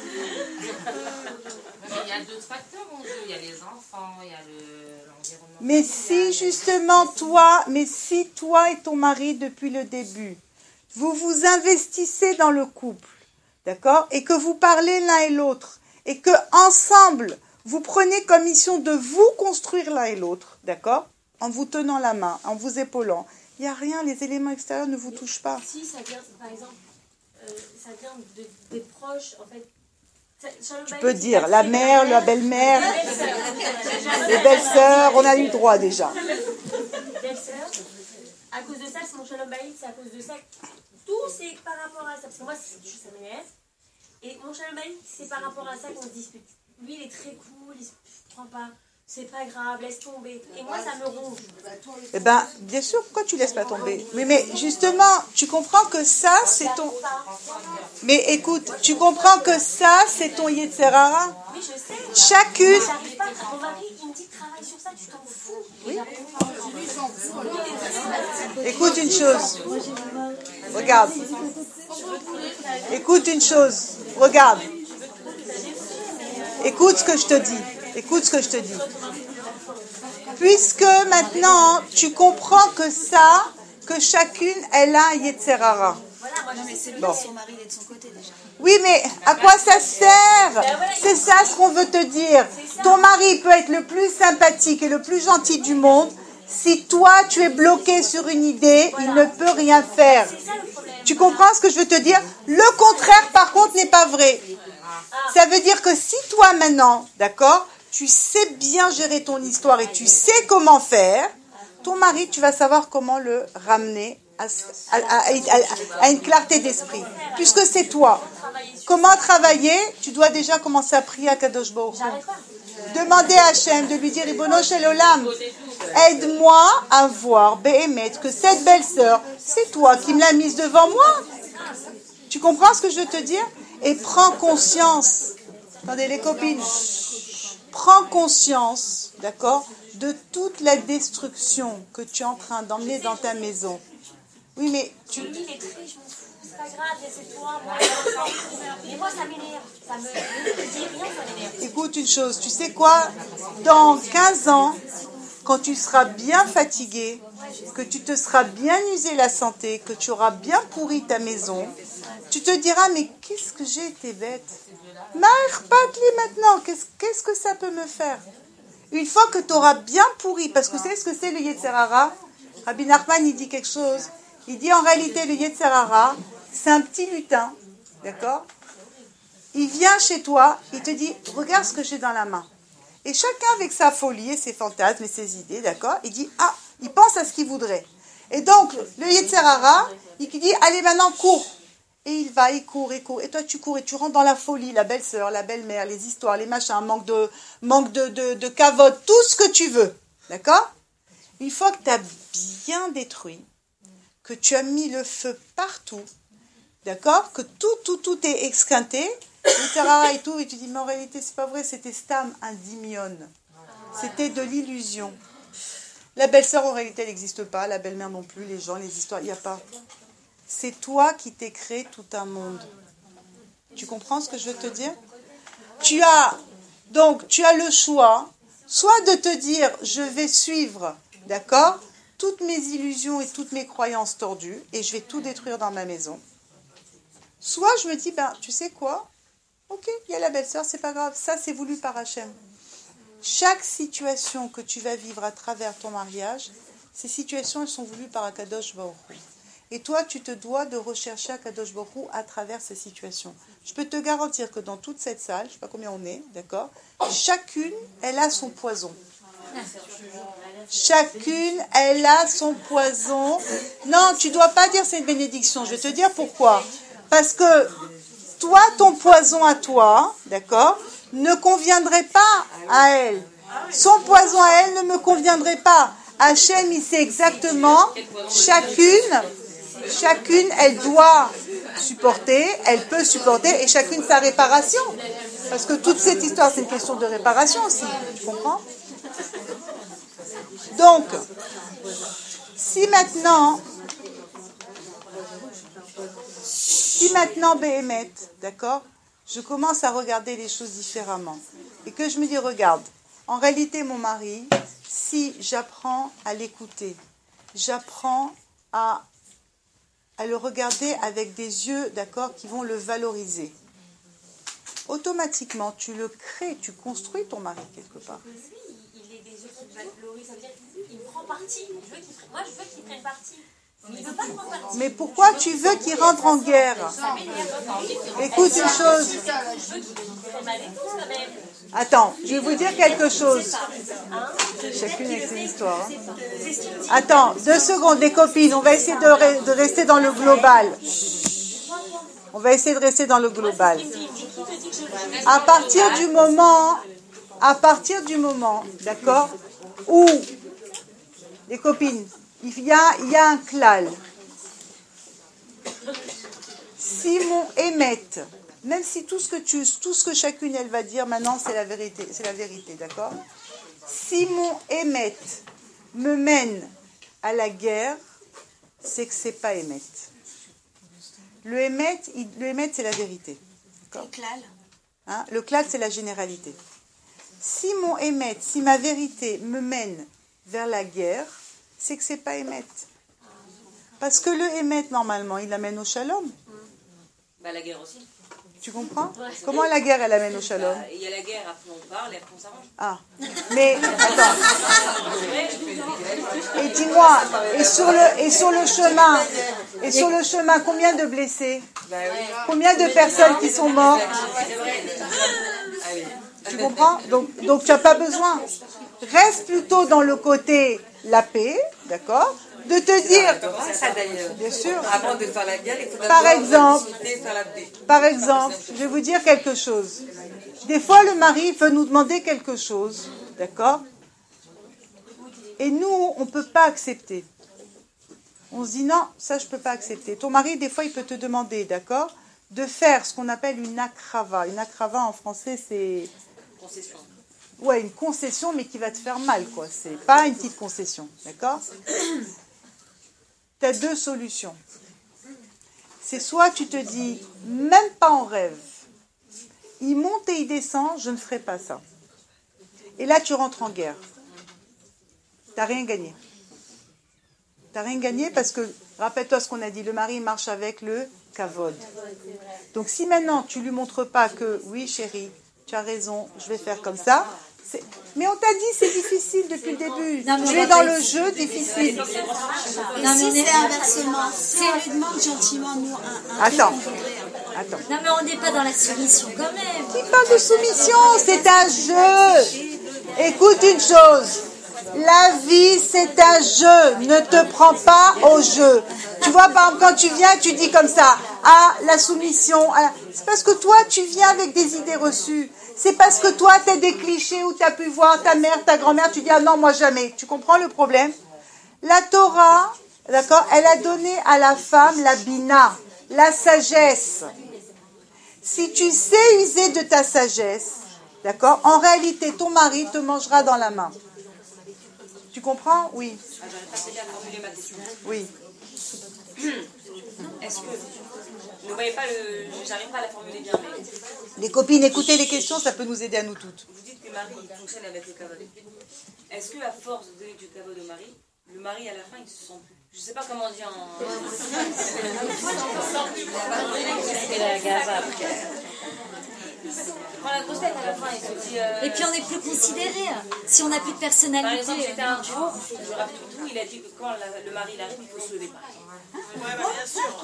Il y a d'autres facteurs en jeu. Il y a les enfants, il y a l'environnement. Mais si, justement, toi et ton mari, depuis le début, vous vous investissez dans le couple, d'accord, et que vous parlez l'un et l'autre, et que ensemble vous prenez comme mission de vous construire l'un et l'autre, d'accord, en vous tenant la main, en vous épaulant, il n'y a rien, les éléments extérieurs ne vous touchent pas. Si ça vient, par exemple, ça vient des proches, en fait. Tu peux dire la mère, la belle-mère, les belles-sœurs, on a eu droit déjà. Belle-sœur, à cause de ça, c'est mon shalom bayit, c'est à cause de ça. Tout c'est par rapport à ça, parce que moi ça m'énerve. Et mon shalom bayit, c'est par rapport à ça qu'on se dispute. Lui il est très cool, il se prend pas, c'est pas grave, laisse tomber. Et moi ça me ronge. Eh bien, bien sûr, pourquoi tu laisses pas tomber? Mais justement, tu comprends que ça c'est ton... Mais écoute, tu comprends que ça c'est ton Yetzer Hara? Oui, je sais. Chacune... J'arrive pas, mon mari il me dit travaille sur ça, tu t'en fous. Oui. Écoute une chose. Regarde. Écoute une chose. Regarde. Écoute ce que je te dis. Écoute ce que je te dis. Puisque maintenant, tu comprends que que chacune, elle a un Yetzerara. Voilà, moi, Non, mais c'est Bon. son mari, il est de son côté déjà. Oui, mais à quoi ça sert? C'est ça ce qu'on veut te dire. Ton mari peut être le plus sympathique et le plus gentil du monde. Si toi, tu es bloqué sur une idée, il ne peut rien faire. c'est ça le problème. Tu comprends ce que je veux te dire? Le contraire, par contre, n'est pas vrai. Ça veut dire que si toi, maintenant, d'accord, tu sais bien gérer ton histoire et tu sais comment faire, ton mari, tu vas savoir comment le ramener à une clarté d'esprit. Puisque c'est toi. Comment travailler? Tu dois déjà commencer à prier à Kadosh Baruch Hu. J'arrête pas. Demander à Hachem de lui dire, Ribono Shel Olam, aide-moi à voir, Béhémet, que cette belle-sœur, c'est toi qui me l'as mise devant moi. Tu comprends ce que je veux te dire? Et prends conscience. Attendez, les copines. Prends conscience, d'accord, de toute la destruction que tu es en train d'emmener dans ta maison. Oui, mais Tu me dis les tristes, je m'en fous. C'est pas grave, laissez-toi. Mais moi, ça m'énerve. Ça me dit rien, ça m'énerve. écoute une chose, tu sais quoi? Dans 15 ans, quand tu seras bien fatigué, que tu te seras bien usé la santé, que tu auras bien pourri ta maison, tu te diras, mais qu'est-ce que j'ai été bête? Maïrpatli maintenant, qu'est-ce que ça peut me faire? Une fois que tu auras bien pourri, parce que vous savez ce que c'est le Yetzerara? Rabbi Nachman, il dit quelque chose. Il dit en réalité, le Yetzerara, c'est un petit lutin, d'accord? Il vient chez toi, il te dit, regarde ce que j'ai dans la main. Et chacun avec sa folie et ses fantasmes et ses idées, d'accord? Il dit, ah, il pense à ce qu'il voudrait. Et donc, le Yetzerara, il dit, allez maintenant, cours. Et il va, il court, et court. Et toi, tu cours et tu rentres dans la folie, la belle-sœur, la belle-mère, les histoires, les machins, manque de cavote, tout ce que tu veux. D'accord? Une fois que tu as bien détruit, que tu as mis le feu partout, d'accord? Que tout est exquinté, et tout, et tu dis, mais en réalité, c'est pas vrai, c'était Stam, un dimion. C'était de l'illusion. La belle-sœur, en réalité, elle n'existe pas, la belle-mère non plus, les gens, les histoires, il n'y a pas. C'est toi qui t'es créé tout un monde. Tu comprends ce que je veux te dire? Tu as le choix, soit de te dire, je vais suivre, d'accord, toutes mes illusions et toutes mes croyances tordues, et je vais tout détruire dans ma maison. Soit je me dis, ben, tu sais quoi? Ok, il y a la belle-sœur, c'est pas grave, ça c'est voulu par Hachem. Chaque situation que tu vas vivre à travers ton mariage, ces situations, elles sont voulues par Akadosh Baruch Hu. Et toi, tu te dois de rechercher Akadosh Baruch Hu à travers ces situations. Je peux te garantir que dans toute cette salle, je ne sais pas combien on est, d'accord, chacune, elle a son poison. Chacune, elle a son poison. Non, tu ne dois pas dire c'est une bénédiction. Je vais te dire pourquoi. Parce que toi, ton poison à toi, d'accord, ne conviendrait pas à elle. Son poison à elle ne me conviendrait pas. Hachem, il sait exactement, chacune, elle doit supporter, elle peut supporter, et chacune sa réparation. Parce que toute cette histoire, c'est une question de réparation aussi. Tu comprends? Donc, si maintenant, Béhémet, d'accord, je commence à regarder les choses différemment, et que je me dis, regarde, en réalité, mon mari, si j'apprends à l'écouter, j'apprends à le regarder avec des yeux, d'accord, qui vont le valoriser. Automatiquement, tu le crées, tu construis ton mari quelque part. Lui, il est des yeux qui valorisent, ça veut dire qu'il prend parti. Moi, je veux qu'il prenne parti. Il ne veut pas prendre parti. Mais pourquoi tu veux qu'il rentre en guerre? Écoute une chose. Je veux qu'il prenne ma défense quand même. Attends, je vais vous dire quelque chose. Chacune avec ses histoires. Attends, 2 secondes, les copines. On va essayer de rester dans le global. On va essayer de rester dans le global. À partir du moment, d'accord, où les copines, il y a un klal. Si mon émet, même si tout ce que chacune elle va dire maintenant c'est la vérité, d'accord? Si mon émet me mène à la guerre, c'est que c'est pas émet. Le émet, c'est la vérité. D'accord? Hein? Le klal, c'est la généralité. Si mon émet, si ma vérité me mène vers la guerre, c'est que c'est pas émet. Parce que le émet, normalement, il amène au shalom. Bah, la guerre aussi. Tu comprends? Comment la guerre, elle amène au shalom? Il y a la guerre, après on parle et après on s'arrange. Ah, mais attends. Et dis-moi, et sur le chemin, combien de blessés? Combien de personnes qui sont mortes? Tu comprends? Donc tu n'as pas besoin. Reste plutôt dans le côté la paix, d'accord? De te dire, bien sûr, avant de faire la guerre, il faut par exemple, faire la paix. par exemple, je vais vous dire quelque chose. Des fois, le mari veut nous demander quelque chose, d'accord? Et nous, on ne peut pas accepter. On se dit non, ça je ne peux pas accepter. Ton mari, des fois, il peut te demander, d'accord, de faire ce qu'on appelle une akrava. Une akrava en français, c'est... Concession. Ouais, une concession, mais qui va te faire mal, quoi. C'est pas une petite concession, d'accord? Tu as deux solutions. C'est soit tu te dis, même pas en rêve, il monte et il descend, je ne ferai pas ça. Et là, tu rentres en guerre. Tu n'as rien gagné. Tu n'as rien gagné parce que, rappelle-toi ce qu'on a dit, le mari marche avec le kavod. Donc si maintenant tu ne lui montres pas que, oui chérie, tu as raison, je vais faire comme ça, mais on t'a dit c'est difficile depuis le début. Tu es dans le jeu difficile. Et si c'est inversement, si on lui demande gentiment nous un truc Attends. qu'on voudrait. Attends. Non mais on n'est pas dans la soumission quand même. Qui parle de soumission? C'est un jeu. Écoute une chose. La vie, c'est un jeu. Ne te prends pas au jeu. Tu vois, par exemple, quand tu viens, tu dis comme ça, ah, la soumission. C'est parce que toi, tu viens avec des idées reçues. C'est parce que toi, tu as des clichés où tu as pu voir ta mère, ta grand-mère, tu dis, ah non, moi jamais. Tu comprends le problème? La Torah, d'accord, elle a donné à la femme la bina, la sagesse. Si tu sais user de ta sagesse, d'accord, en réalité, ton mari te mangera dans la main. Tu comprends? Oui. Ah, j'arrive pas très bien à formuler ma question. Oui. Est-ce que... Ne voyez pas le... J'arrive pas à la formuler bien, mais... Les copines, écoutez les questions, ça peut nous aider à nous toutes. Vous dites que le mari il fonctionne avec le kavod. Est-ce que à force de donner du kavod au mari, le mari à la fin il se sent plus? Je sais pas comment dire en... Prends la grosse tête à la fin, il se dit... Et puis on n'est plus considéré. Si on n'a plus de Par personnalité. exemple, c'était un jour, je rappelle tout, il a dit que quand le mari il arrive, il faut se lever. Ouais, bah bien sûr.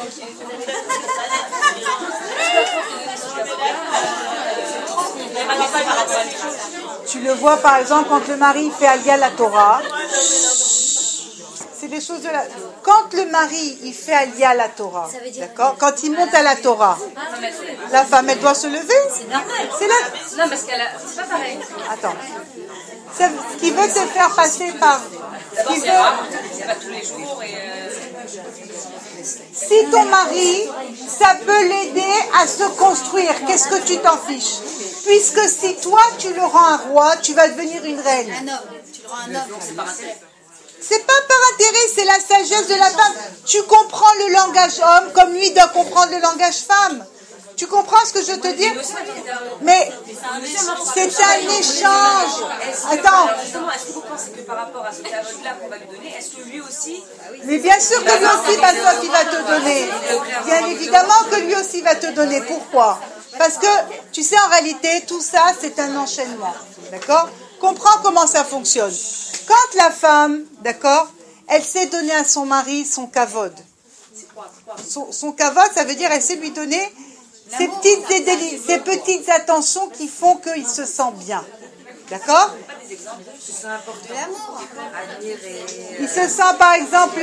Tu le vois par exemple quand le mari fait Aliyah la Torah. C'est des choses de la... Quand le mari il fait Aliyah la Torah, d'accord, quand il monte à la Torah, la femme elle doit se lever. C'est normal. C'est là. Non, parce qu'elle a... C'est pas pareil. Attends. Ce qui veut te faire passer par... D'abord, qui c'est veut... rare, c'est pas tous les jours et... Si ton mari, ça peut l'aider à se construire, qu'est-ce que tu t'en fiches? Puisque si toi tu le rends un roi, tu vas devenir une reine. Un homme, tu le rends un homme. C'est par intérêt. C'est pas par intérêt, c'est la sagesse de la femme. Tu comprends le langage homme comme lui doit comprendre le langage femme. Tu comprends ce que je te dis? Mais c'est un échange. Attends. Justement, est-ce que vous pensez que par rapport à ce kavod-là qu'on va lui donner, est-ce que lui aussi... Mais bien sûr que lui aussi va toi qui va te donner. Bien évidemment que lui aussi va te donner. Pourquoi? Parce que, tu sais, en réalité, tout ça, c'est un enchaînement. D'accord? Comprends comment ça fonctionne. Quand la femme, d'accord, elle sait donner à son mari son kavod. Son kavod, ça veut dire elle sait lui donner ces petites attentions qui font qu'il se sent bien. D'accord? Il se sent par exemple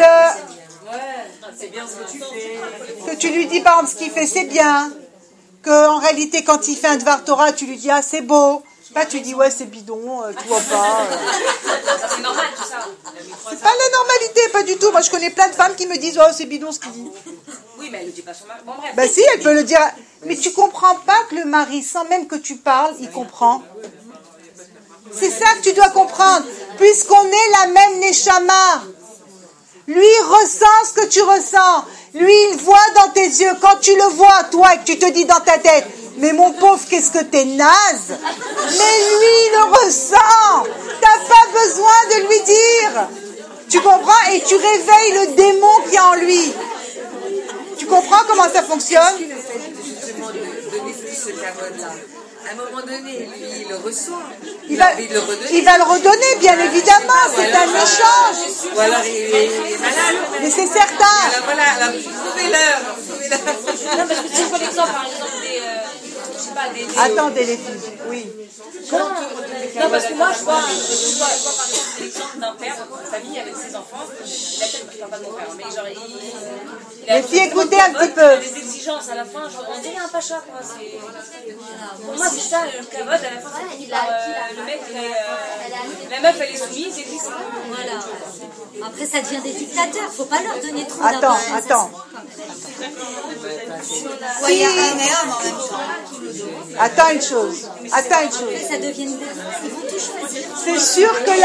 que tu lui dis par exemple ce qu'il fait c'est bien, que en réalité quand il fait un Dvar Torah tu lui dis ah c'est beau, pas tu dis ouais c'est bidon, tu vois pas. C'est normal tout ça. C'est pas la normalité, pas du tout. Moi je connais plein de femmes qui me disent oh c'est bidon ce qu'il dit. Oui mais elle ne dit pas son mari. Bon bref. Bah si elle peut le dire, mais tu comprends pas que le mari sans même que tu parles il comprend. C'est ça que tu dois comprendre, puisqu'on est la même Neshama. Lui, il ressent ce que tu ressens. Lui, il voit dans tes yeux. Quand tu le vois, toi, et que tu te dis dans ta tête, mais mon pauvre, qu'est-ce que t'es naze. Mais lui, il le ressent. T'as pas besoin de lui dire. Tu comprends? Et tu réveilles le démon qui est en lui. Tu comprends comment ça fonctionne? Le fait justement de donner ce cadeau-là, à un moment donné, lui, il le reçoit. Il va le redonner, bien évidemment. C'est un échange. Ou alors il est malade. Mais c'est certain. Alors voilà, alors trouvez-leur. Non, parce que si je prends l'exemple, par exemple, je sais pas, des... Attendez les filles. Oui. Non, parce que moi, je vois par exemple l'exemple d'un père dans une famille avec ses enfants. Il a peut-être pas de mon père, mais genre, il a Les filles, écoutez un petit peu. des exigences à la fin. On dirait un pacha, quoi. Pour moi, c'est ça, le cavode, à la fin, c'est fini par le mec, la meuf, elle est soumise, et puis c'est bon. Voilà. Après, ça devient des dictateurs. Faut pas leur donner trop Attends. d'importance. Ouais, il y a un et homme en même temps. Attends une chose. Après, ça devient des... Ils vont tout choisir. C'est sûr que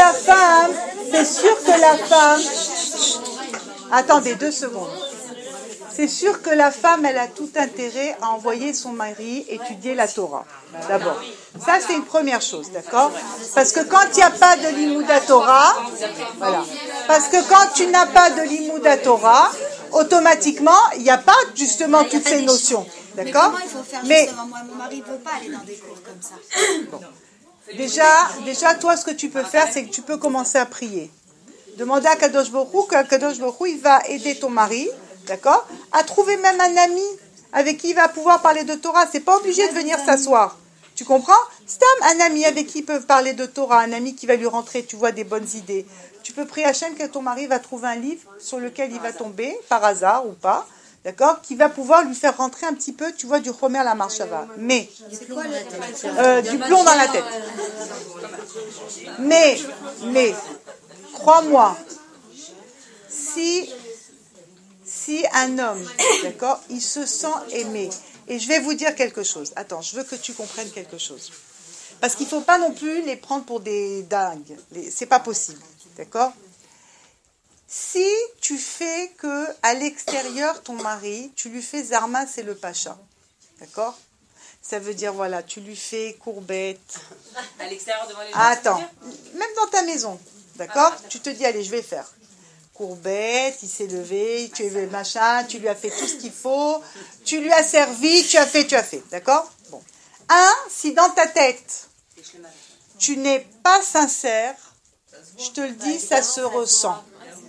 la femme... Attendez 2 secondes. C'est sûr que la femme, elle a tout intérêt à envoyer son mari étudier la Torah. D'abord. Ça, c'est une première chose, d'accord? Parce que quand il n'y a pas de Limouda Torah, voilà. Parce que quand tu n'as pas de Limouda Torah, automatiquement, il n'y a pas justement toutes ces notions. Mais D'accord? comment il faut faire justement? Moi, mon mari ne veut pas aller dans des cours comme ça. Déjà, toi, ce que tu peux faire, c'est que tu peux commencer à prier. Demander à Kadosh Baruch Hu, Kadosh Baruch Hu, il va aider ton mari, d'accord, à trouver même un ami avec qui il va pouvoir parler de Torah. C'est pas obligé de venir s'asseoir. Tu comprends? C'est un ami avec qui ils peuvent parler de Torah, un ami qui va lui rentrer, tu vois, des bonnes idées. Tu peux prier à Hachem que ton mari va trouver un livre sur lequel il va tomber, par hasard ou pas, d'accord, qui va pouvoir lui faire rentrer un petit peu, tu vois, du Chomer la Marshava. Mais, du plomb dans la tête. Mais, crois-moi, si un homme, d'accord, il se sent aimé, et je vais vous dire quelque chose, attends, je veux que tu comprennes quelque chose, parce qu'il ne faut pas non plus les prendre pour des dingues, c'est pas possible, d'accord? Si tu fais que à l'extérieur, ton mari, tu lui fais Zarma, c'est le pacha, d'accord? Ça veut dire, voilà, tu lui fais courbette. À l'extérieur devant les gens. Attends, même dans ta maison, d'accord? Tu te dis, allez, je vais faire. Courbette, il s'est levé, tu es machin, tu lui as fait tout ce qu'il faut, tu lui as servi, tu as fait, d'accord? Bon. Si dans ta tête, tu n'es pas sincère, je te le dis, ça se ressent.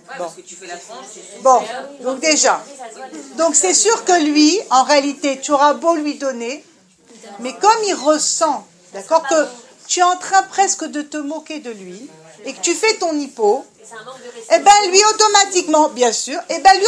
Bon, donc déjà, donc c'est sûr que lui, en réalité, tu auras beau lui donner, mais comme il ressent, d'accord, que tu es en train presque de te moquer de lui, et que tu fais ton hippo, eh ben lui automatiquement, bien sûr, il va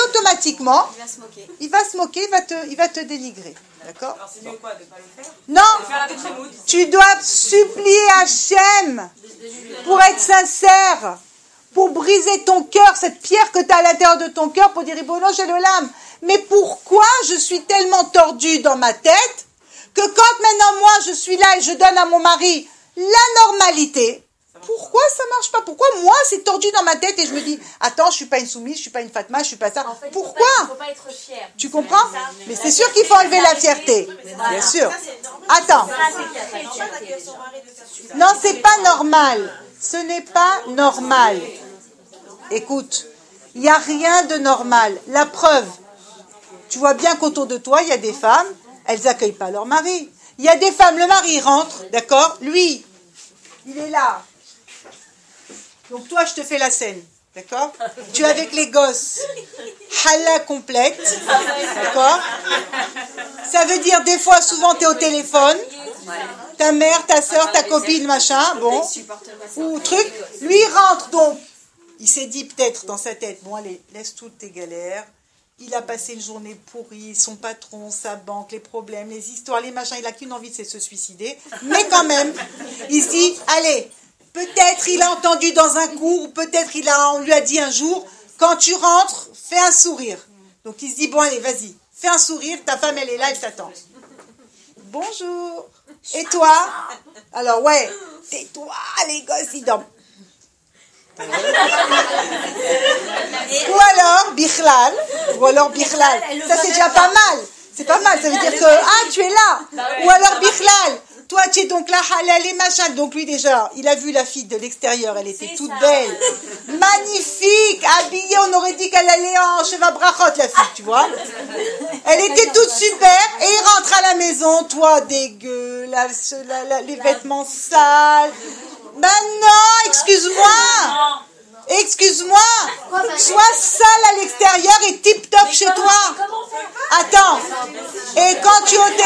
se moquer, il va te dénigrer, d'accord? Alors c'est mieux quoi, de ne pas le faire? Non, tu dois supplier Hachem pour être sincère, pour briser ton cœur, cette pierre que tu as à l'intérieur de ton cœur, pour dire Ribono shel olam, mais pourquoi je suis tellement tordue dans ma tête que quand maintenant moi je suis là et je donne à mon mari la normalité, pourquoi ça marche pas? Pourquoi moi c'est tordu dans ma tête et je me dis attends, je suis pas une soumise, je suis pas une Fatma, je suis pas ça. En fait, pourquoi? Il faut pas être fier. Tu comprends? Mais c'est sûr qu'il faut enlever la fierté. Bien sûr. Attends. Non, c'est pas normal. Ce n'est pas normal. Écoute, il n'y a rien de normal. La preuve, tu vois bien qu'autour de toi, il y a des femmes, elles n'accueillent pas leur mari. Il y a des femmes, le mari rentre, d'accord? Lui, il est là. Donc toi, je te fais la scène, d'accord? Tu es avec les gosses, hala complète, d'accord? Ça veut dire des fois, souvent, tu es au téléphone, ta mère, ta soeur, ta copine, machin, bon, ou truc. Lui, il rentre, donc, il s'est dit peut-être dans sa tête, bon allez, laisse toutes tes galères. Il a passé une journée pourrie, son patron, sa banque, les problèmes, les histoires, les machins, il n'a qu'une envie, c'est se suicider. Mais quand même, il se dit, allez, peut-être il a entendu dans un cours, ou peut-être on lui a dit un jour, quand tu rentres, fais un sourire. Donc il se dit, bon allez, vas-y, fais un sourire, ta femme elle est là, elle t'attend. Bonjour. Et toi? Alors ouais, tais-toi, les gosses, ils dorment. Ou alors Bichlal, ça c'est déjà pas mal. C'est pas mal, ça veut dire que tu es là. Ou alors Bichlal, Toi, tu es donc là, halal et machin. Donc lui, déjà, il a vu la fille de l'extérieur. Elle était toute belle. Magnifique. Habillée, on aurait dit qu'elle allait en Sheva Brachot, la fille, tu vois. Elle était toute super. Et il rentre à la maison. Toi, dégueu. Les vêtements sales. Ben non, excuse-moi. Excuse-moi. Sois sale à l'extérieur et tip-top chez toi. Attends. Et quand tu es au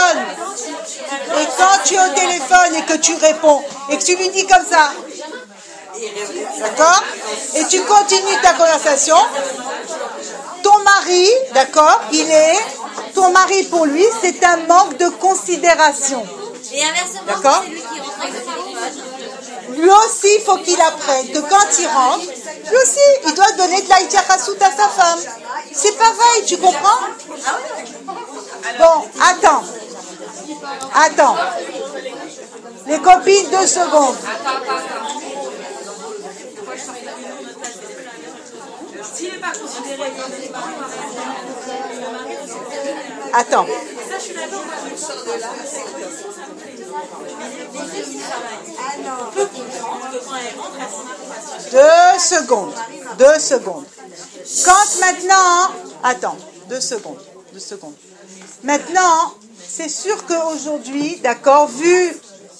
téléphone et que tu réponds et que tu lui dis comme ça, d'accord, et tu continues ta conversation, ton mari, d'accord, ton mari pour lui, c'est un manque de considération. Et inversement, d'accord, c'est lui qui rentre avec le téléphone. Lui aussi, il faut qu'il apprenne que quand il rentre, lui aussi, il doit donner de l'aïtiachassout à sa femme. C'est pareil, tu comprends? Bon, attends. Les copines, 2 secondes. S'il n'est pas considéré comme des parents, Attends. ça, je suis d'accord. On peut comprendre que quand elle rentre, elle s'en 2 secondes. Quand maintenant... Attends, 2 secondes. Maintenant, c'est sûr qu'aujourd'hui, d'accord, vu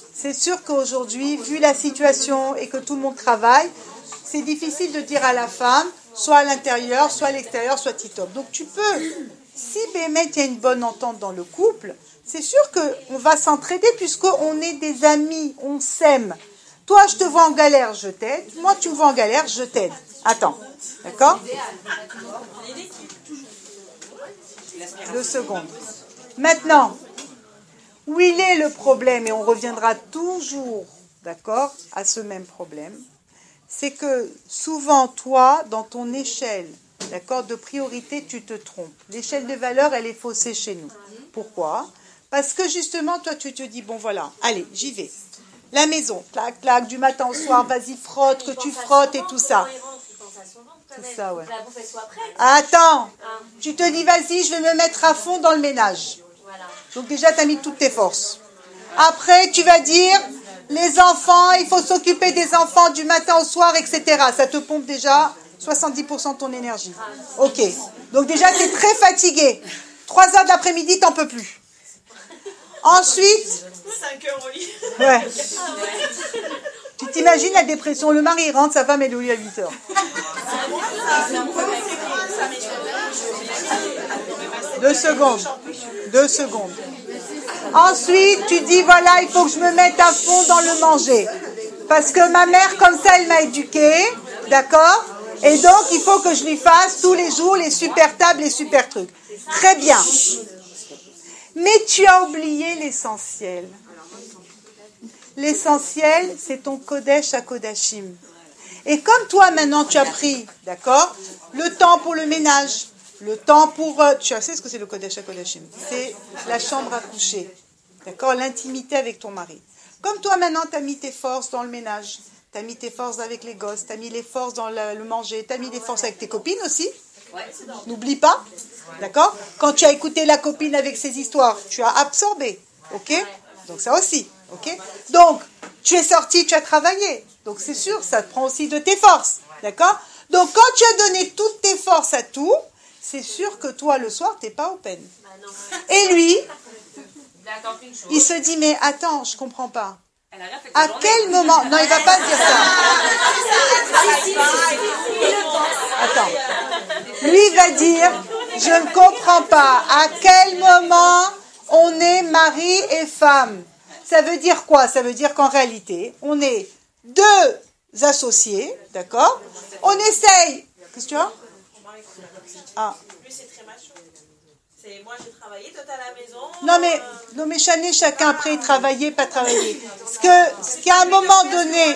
la situation et que tout le monde travaille, c'est difficile de dire à la femme, soit à l'intérieur, soit à l'extérieur, soit tip-top. Donc tu peux, si Bémet, il y a une bonne entente dans le couple, c'est sûr qu'on va s'entraider puisqu'on est des amis, on s'aime. Toi, je te vois en galère, je t'aide. Moi, tu me vois en galère, je t'aide. Attends, d'accord ? 2 secondes. Maintenant, où il est le problème, et on reviendra toujours, d'accord, à ce même problème, c'est que souvent, toi, dans ton échelle, d'accord, de priorité, tu te trompes. L'échelle de valeur, elle est faussée chez nous. Pourquoi ? Parce que justement, toi, tu te dis, bon voilà, allez, j'y vais. La maison, clac, clac, du matin au soir, vas-y, frotte, que tu frottes et tout ça. C'est ça, ouais. Attends, tu te dis, vas-y, je vais me mettre à fond dans le ménage. Donc déjà, tu as mis toutes tes forces. Après, tu vas dire, les enfants, il faut s'occuper des enfants du matin au soir, etc. Ça te pompe déjà 70% de ton énergie. Ok. Donc déjà, tu es très fatigué. 3 heures de l'après-midi, t'en peux plus. Ensuite... 5 heures au lit. Ouais. Tu t'imagines la dépression. Le mari rentre, sa femme est au lit à 8 heures. 2 secondes. Ensuite, tu dis, voilà, il faut que je me mette à fond dans le manger. Parce que ma mère, comme ça, elle m'a éduquée. D'accord ? Et donc, il faut que je lui fasse tous les jours les super tables, les super trucs. Très bien. Mais tu as oublié l'essentiel. L'essentiel, c'est ton Kodesh à Kodashim. Et comme toi, maintenant, tu as pris, d'accord, le temps pour le ménage, le temps pour... tu sais ce que c'est le Kodesh à Kodashim ? C'est la chambre à coucher. D'accord ? L'intimité avec ton mari. Comme toi, maintenant, tu as mis tes forces dans le ménage. Tu as mis tes forces avec les gosses. Tu as mis les forces dans le manger. Tu as mis les forces avec tes copines aussi. N'oublie pas. D'accord ? Quand tu as écouté la copine avec ses histoires, tu as absorbé. Ok ? Donc ça aussi. Ok ? Donc, tu es sorti, tu as travaillé. Donc c'est sûr, ça te prend aussi de tes forces. D'accord ? Donc quand tu as donné toutes tes forces à tout, c'est sûr que toi, le soir, tu n'es pas open. Et lui, il se dit, mais attends, je ne comprends pas. À quel moment... Non, il ne va pas se dire ça. Attends. Lui, il va dire, je ne comprends pas. À quel moment on est mari et femme ? Ça veut dire quoi ? Ça veut dire qu'en réalité, on est 2 associés, d'accord ? On essaye... Qu'est-ce que tu as ? Ah. Lui, c'est très macho. C'est moi, j'ai travaillé, toi, t'es à la maison. Non, mais chacun après, travailler, pas travailler. Ce qu'à un moment donné...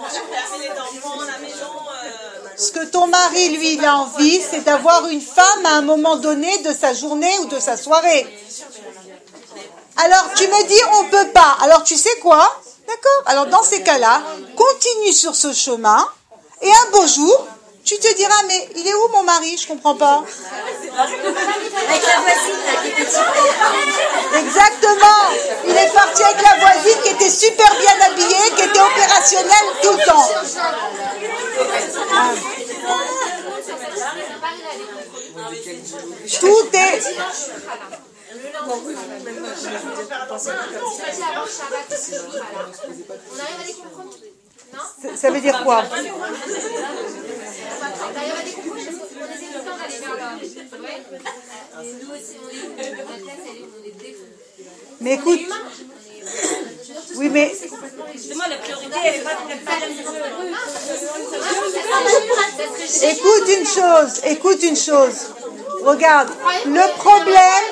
Ce que ton mari, lui, il a envie, c'est d'avoir une femme à un moment donné de sa journée ou de sa soirée. Alors, tu me dis, on ne peut pas. Alors, tu sais quoi ? D'accord ? Alors, dans ces cas-là, continue sur ce chemin et un beau jour, tu te diras, mais il est où mon mari ? Je ne comprends pas. Avec la voisine, là, qui était super. Exactement. Il est parti avec la voisine qui était super bien habillée, qui était opérationnelle tout le temps. Tout est... Ça veut dire quoi? Mais écoute, oui mais écoute une chose, regarde, le problème,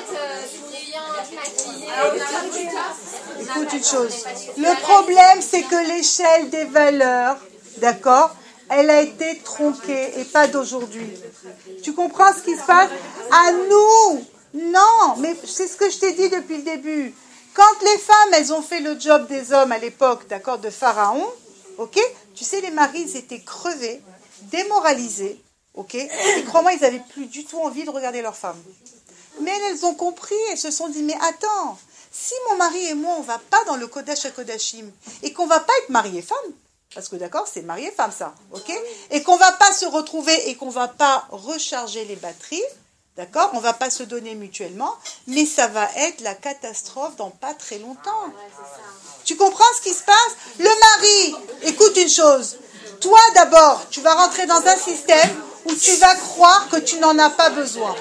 écoute une chose, le problème c'est que l'échelle des valeurs, d'accord, elle a été tronquée et pas d'aujourd'hui. Tu comprends ce qui se passe? À nous, non, mais c'est ce que je t'ai dit depuis le début. Quand les femmes, elles ont fait le job des hommes à l'époque, d'accord, de Pharaon, ok, tu sais, les maris, ils étaient crevés, démoralisés, ok, et crois-moi, ils n'avaient plus du tout envie de regarder leurs femmes. Mais elles ont compris, elles se sont dit, mais attends, si mon mari et moi, on ne va pas dans le Kodesh HaKodashim, et qu'on ne va pas être mari et femme, parce que d'accord, c'est mari et femme ça, ok, et qu'on ne va pas se retrouver et qu'on ne va pas recharger les batteries, d'accord, on ne va pas se donner mutuellement, mais ça va être la catastrophe dans pas très longtemps. Tu comprends ce qui se passe? Le mari, écoute une chose, toi d'abord, tu vas rentrer dans un système où tu vas croire que tu n'en as pas besoin.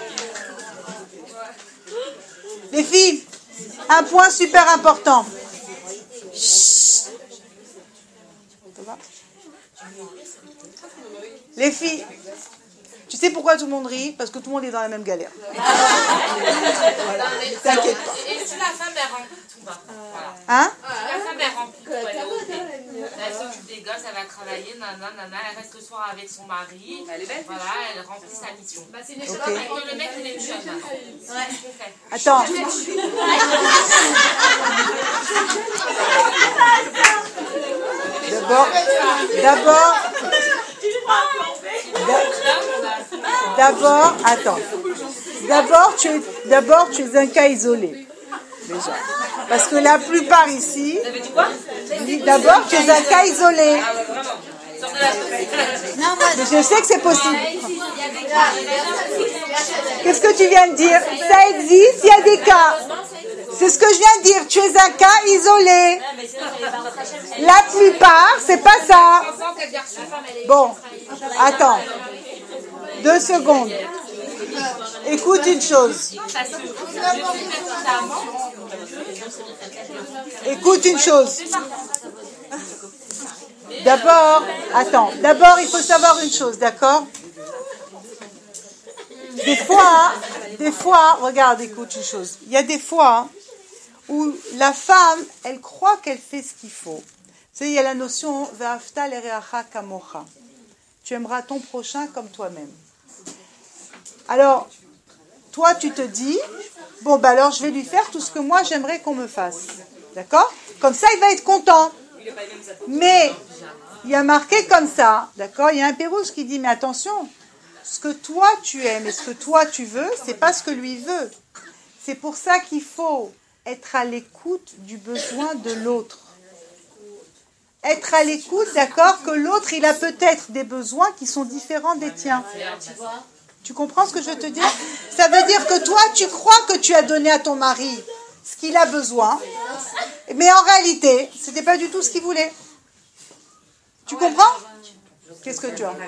Les filles, un point super important. Chut. Les filles, tu sais pourquoi tout le monde rit? Parce que tout le monde est dans la même galère. Voilà. T'inquiète pas. Et si la femme elle remplit tout bas, voilà. Hein? Si la femme elle remplit tout, elle est OK. Elle s'occupe des gosses, elle va travailler, nanana, elle reste le soir avec son mari. Voilà, elle remplit sa mission. C'est une échelle. Que le mec il est plus jeune. Attends. Attends. D'abord, tu es un cas isolé. Déjà. Parce que la plupart ici. Vous avez dit quoi? D'abord, tu es un cas isolé. Ah ouais, vraiment. Non, moi, Mais je sais que c'est possible. Qu'est-ce que tu viens de dire? Ça existe, il y a des cas. C'est ce que je viens de dire. Tu es un cas isolé. La plupart, c'est pas ça. Bon, attends. 2 secondes. Écoute une chose. Écoute une chose. D'abord, attends. D'abord, il faut savoir une chose, d'accord? Des fois, regarde, écoute une chose. Il y a des fois où la femme, elle croit qu'elle fait ce qu'il faut. Tu sais, il y a la notion Ve'afta l'ereacha kamocha. Tu aimeras ton prochain comme toi-même. Alors, toi, tu te dis, bon, ben alors je vais lui faire tout ce que moi j'aimerais qu'on me fasse. D'accord? Comme ça, il va être content. Mais, il y a marqué comme ça, d'accord? Il y a un pérouge qui dit, mais attention, ce que toi tu aimes et ce que toi tu veux, c'est pas ce que lui veut. C'est pour ça qu'il faut être à l'écoute du besoin de l'autre. Être à l'écoute, d'accord, que l'autre, il a peut-être des besoins qui sont différents des tiens. Tu comprends ce que je veux te dire? Ça veut dire que toi, tu crois que tu as donné à ton mari ce qu'il a besoin, mais en réalité, ce n'était pas du tout ce qu'il voulait. Tu comprends? Qu'est-ce que tu as?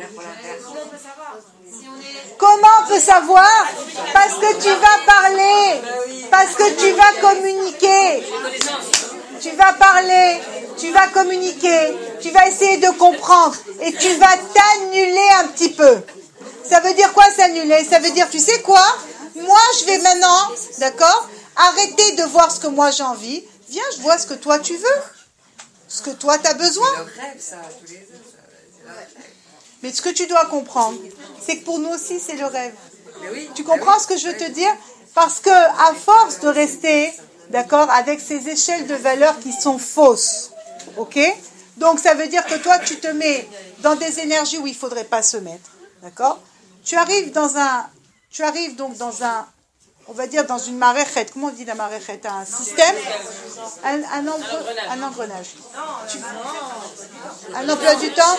Comment on peut savoir? Parce que tu vas parler, parce que tu vas communiquer. Tu vas parler, tu vas communiquer, tu vas essayer de comprendre et tu vas t'annuler un petit peu. Ça veut dire quoi s'annuler? Ça veut dire, tu sais quoi? Moi, je vais maintenant, d'accord, arrêter de voir ce que moi j'ai envie. Viens, je vois ce que toi tu veux, ce que toi tu as besoin. Mais ce que tu dois comprendre, c'est que pour nous aussi, c'est le rêve. Tu comprends ce que je veux te dire? Parce que à force de rester, d'accord, avec ces échelles de valeurs qui sont fausses, ok? Donc ça veut dire que toi, tu te mets dans des énergies où il ne faudrait pas se mettre, d'accord? Tu arrives dans Tu arrives donc dans un, on va dire dans une maréchette. Comment on dit la maréchette? Un système, un engrenage. Un emploi du temps.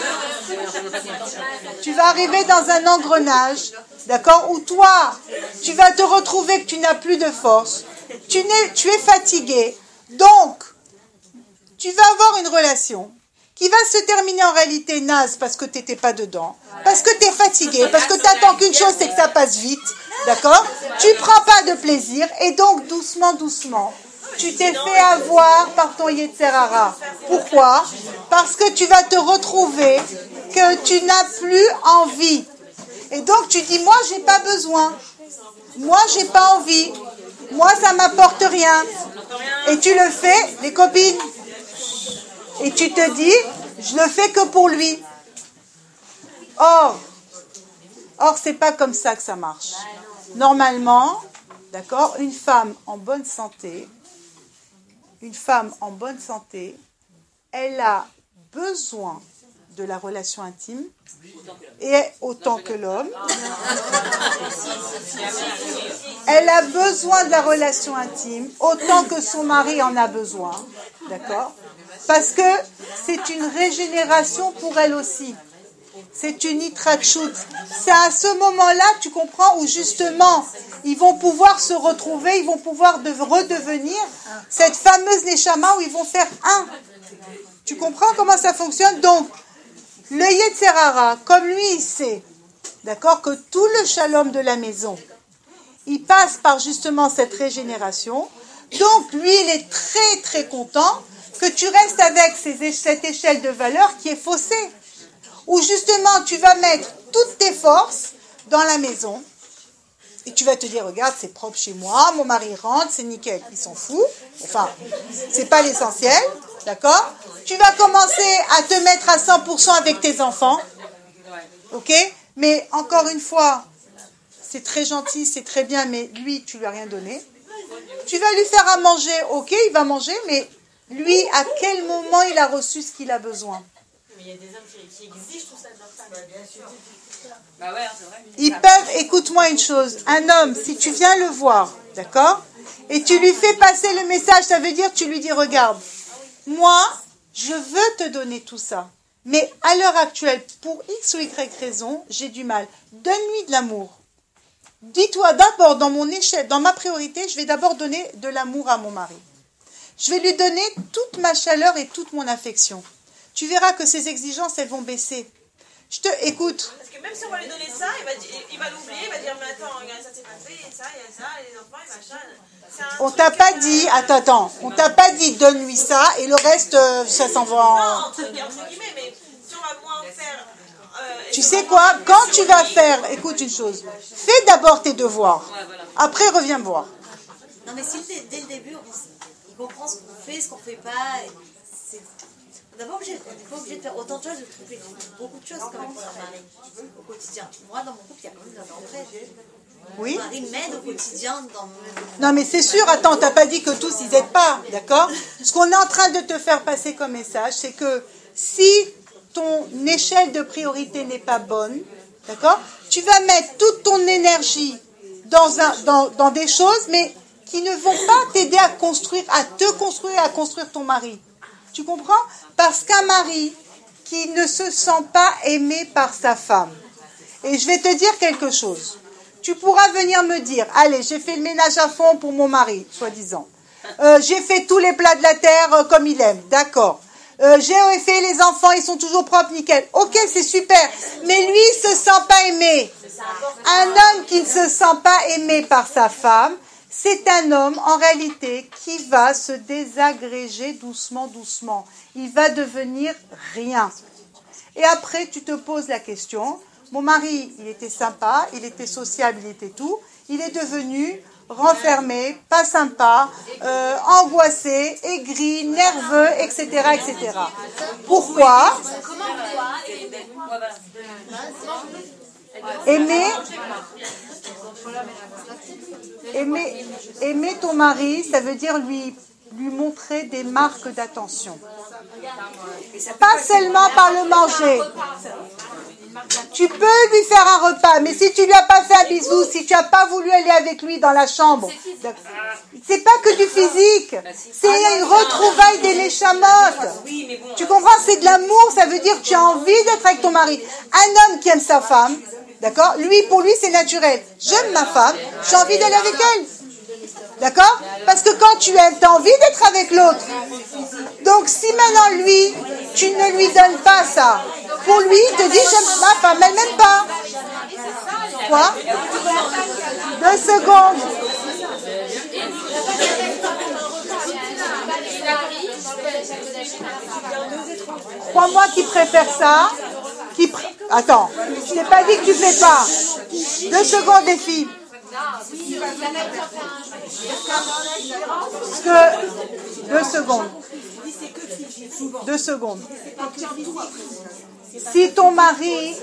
Tu vas arriver dans un engrenage, d'accord, où toi, tu vas te retrouver que tu n'as plus de force. Tu es fatigué. Donc, tu vas avoir une relation qui va se terminer en réalité naze parce que tu n'étais pas dedans, parce que tu es fatigué, parce que tu attends qu'une chose, c'est que ça passe vite, d'accord? Tu ne prends pas de plaisir et donc doucement, tu t'es fait avoir par ton Yetzer Hara. Pourquoi? Parce que tu vas te retrouver que tu n'as plus envie. Et donc tu dis, moi j'ai pas besoin, moi j'ai pas envie, moi ça m'apporte rien. Et tu le fais, les copines. Et tu te dis, je le fais que pour lui. Or, c'est pas comme ça que ça marche. Normalement, d'accord, une femme en bonne santé, elle a besoin de la relation intime, et autant que l'homme. Elle a besoin de la relation intime, autant que son mari en a besoin. D'accord ? Parce que c'est une régénération pour elle aussi. C'est une itratchout. C'est à ce moment-là, tu comprends, où justement, ils vont pouvoir se retrouver, ils vont pouvoir redevenir cette fameuse neshama où ils vont faire un. Tu comprends comment ça fonctionne? Donc, le Yetzer Hara, comme lui, il sait, d'accord, que tout le shalom de la maison, il passe par justement cette régénération. Donc, lui, il est très, très content que tu restes avec cette échelle de valeur qui est faussée. Où justement, tu vas mettre toutes tes forces dans la maison. Et tu vas te dire, regarde, c'est propre chez moi, mon mari rentre, c'est nickel. Il s'en fout. Enfin, c'est pas l'essentiel. D'accord? Tu vas commencer à te mettre à 100% avec tes enfants. Ok? Mais encore une fois, c'est très gentil, c'est très bien, mais lui, tu lui as rien donné. Tu vas lui faire à manger, ok, il va manger, mais lui, à quel moment il a reçu ce qu'il a besoin? Mais il y a des hommes qui exigent tout ça de leur femme. Bien sûr. Bah ouais, c'est vrai. Ils peuvent, écoute-moi une chose, un homme, si tu viens le voir, d'accord, et tu lui fais passer le message, ça veut dire, tu lui dis, regarde, moi, je veux te donner tout ça, mais à l'heure actuelle, pour X ou Y raison, j'ai du mal. Donne-lui de l'amour. Dis-toi d'abord, dans mon échelle, dans ma priorité, je vais d'abord donner de l'amour à mon mari. Je vais lui donner toute ma chaleur et toute mon affection. Tu verras que ses exigences, elles vont baisser. Écoute. Parce que même si on va lui donner ça, il va l'oublier, il va dire, mais attends, regarde, ça s'est passé, il y a ça, les enfants, et machin. On t'a pas dit, attends, on t'a pas dit, donne-lui ça, et le reste, ça s'en va en... Non, entre guillemets, mais si on va moins faire... Tu sais quoi, quand tu vas faire, écoute une chose, fais d'abord tes devoirs, après reviens me voir. Non mais si dès le début, il comprend ce qu'on fait, ce qu'on fait pas, on n'est pas obligé de faire autant de choses, de trouver beaucoup de choses quand même pour un mari au quotidien. Moi, dans mon couple, il y a quand même de l'entraide. Oui. Mon mari m'aide au quotidien dans mon... Non mais c'est sûr, attends, t'as pas dit que tous ils aident pas, d'accord? Ce qu'on est en train de te faire passer comme message, c'est que si ton échelle de priorité n'est pas bonne, d'accord? Tu vas mettre toute ton énergie dans des choses, mais qui ne vont pas t'aider à construire ton mari. Tu comprends? Parce qu'un mari qui ne se sent pas aimé par sa femme, et je vais te dire quelque chose, tu pourras venir me dire, allez, j'ai fait le ménage à fond pour mon mari, soi-disant. J'ai fait tous les plats de la terre comme il aime, d'accord. J'ai fait les enfants, ils sont toujours propres, nickel. Ok, c'est super, mais lui, il ne se sent pas aimé. Un homme qui ne se sent pas aimé par sa femme, c'est un homme, en réalité, qui va se désagréger doucement. Il va devenir rien. Et après, tu te poses la question, mon mari, il était sympa, il était sociable, il était tout. Il est devenu renfermé, pas sympa, angoissé, aigri, nerveux, etc., etc. Pourquoi? Aimer ton mari, ça veut dire lui montrer des marques d'attention. Pas seulement par le manger. Tu peux lui faire un repas, mais si tu lui as pas fait un bisou, si tu n'as pas voulu aller avec lui dans la chambre, c'est pas que du physique, c'est une retrouvaille des Neshamot. Tu comprends? C'est de l'amour, ça veut dire que tu as envie d'être avec ton mari. Un homme qui aime sa femme, d'accord? Lui, pour lui, c'est naturel. J'aime ma femme, j'ai envie d'aller avec elle. D'accord? Parce que quand tu aimes, tu as envie d'être avec l'autre. Donc, si maintenant, lui, tu ne lui donnes pas ça, pour lui, il te dit, j'aime ma femme, elle m'aime pas. Quoi? 2 secondes. Crois-moi qui préfère ça. Attends, je t'ai pas dit que tu fais pas. 2 secondes, les filles. Parce que 2 secondes. 2 secondes. Si ton mari...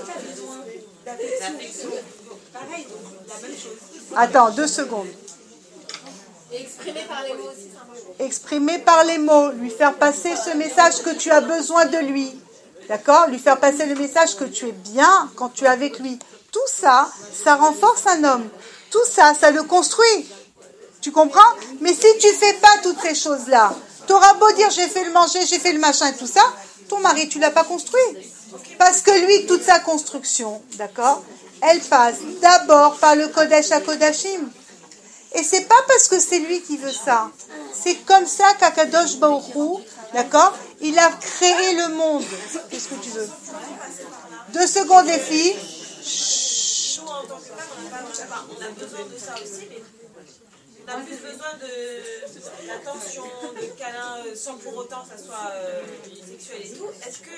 Attends, 2 secondes. Exprimer par les mots aussi. Exprimer par les mots, lui faire passer ce message que tu as besoin de lui. D'accord? Lui faire passer le message que tu es bien quand tu es avec lui. Tout ça, ça renforce un homme. Tout ça, ça le construit. Tu comprends? Mais si tu fais pas toutes ces choses-là, tu auras beau dire j'ai fait le manger, j'ai fait le machin et tout ça, ton mari, tu l'as pas construit. Parce que lui, toute sa construction, d'accord, elle passe d'abord par le Kodesh à Kodashim. Et c'est pas parce que c'est lui qui veut ça. C'est comme ça qu'Akadosh Baruch Hu, d'accord, il a créé le monde. Qu'est-ce que tu veux? 2 secondes, les filles. Nous, en tant que femme, on a besoin de ça aussi, mais on a plus besoin d'attention, de câlins, sans pour autant que ça soit sexuel et tout. Est-ce que...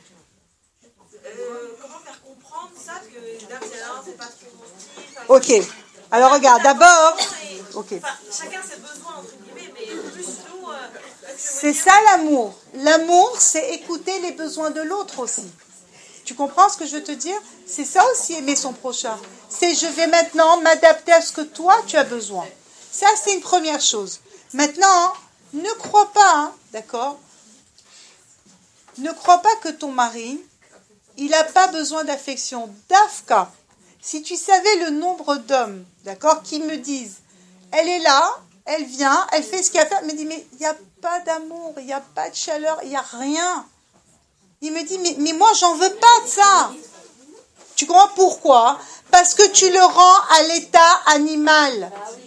comment faire comprendre ça que là, c'est pas trop mon style? Ok. Alors regarde, d'abord... Okay. Enfin, chacun ses besoins, entre guillemets, mais plus nous... c'est ça l'amour. L'amour, c'est écouter les besoins de l'autre aussi. Tu comprends ce que je veux te dire? C'est ça aussi, aimer son prochain. C'est je vais maintenant m'adapter à ce que toi, tu as besoin. Ça, c'est une première chose. Maintenant, ne crois pas, hein, d'accord? Ne crois pas que ton mari, il n'a pas besoin d'affection. Dafka, si tu savais le nombre d'hommes, d'accord, qui me disent, elle est là, elle vient, elle fait ce qu'il y a à faire, elle me dit, mais il n'y a pas d'amour, il n'y a pas de chaleur, il n'y a rien. Il me dit, mais moi, j'en veux pas de ça. Tu comprends pourquoi? Parce que tu le rends à l'état animal.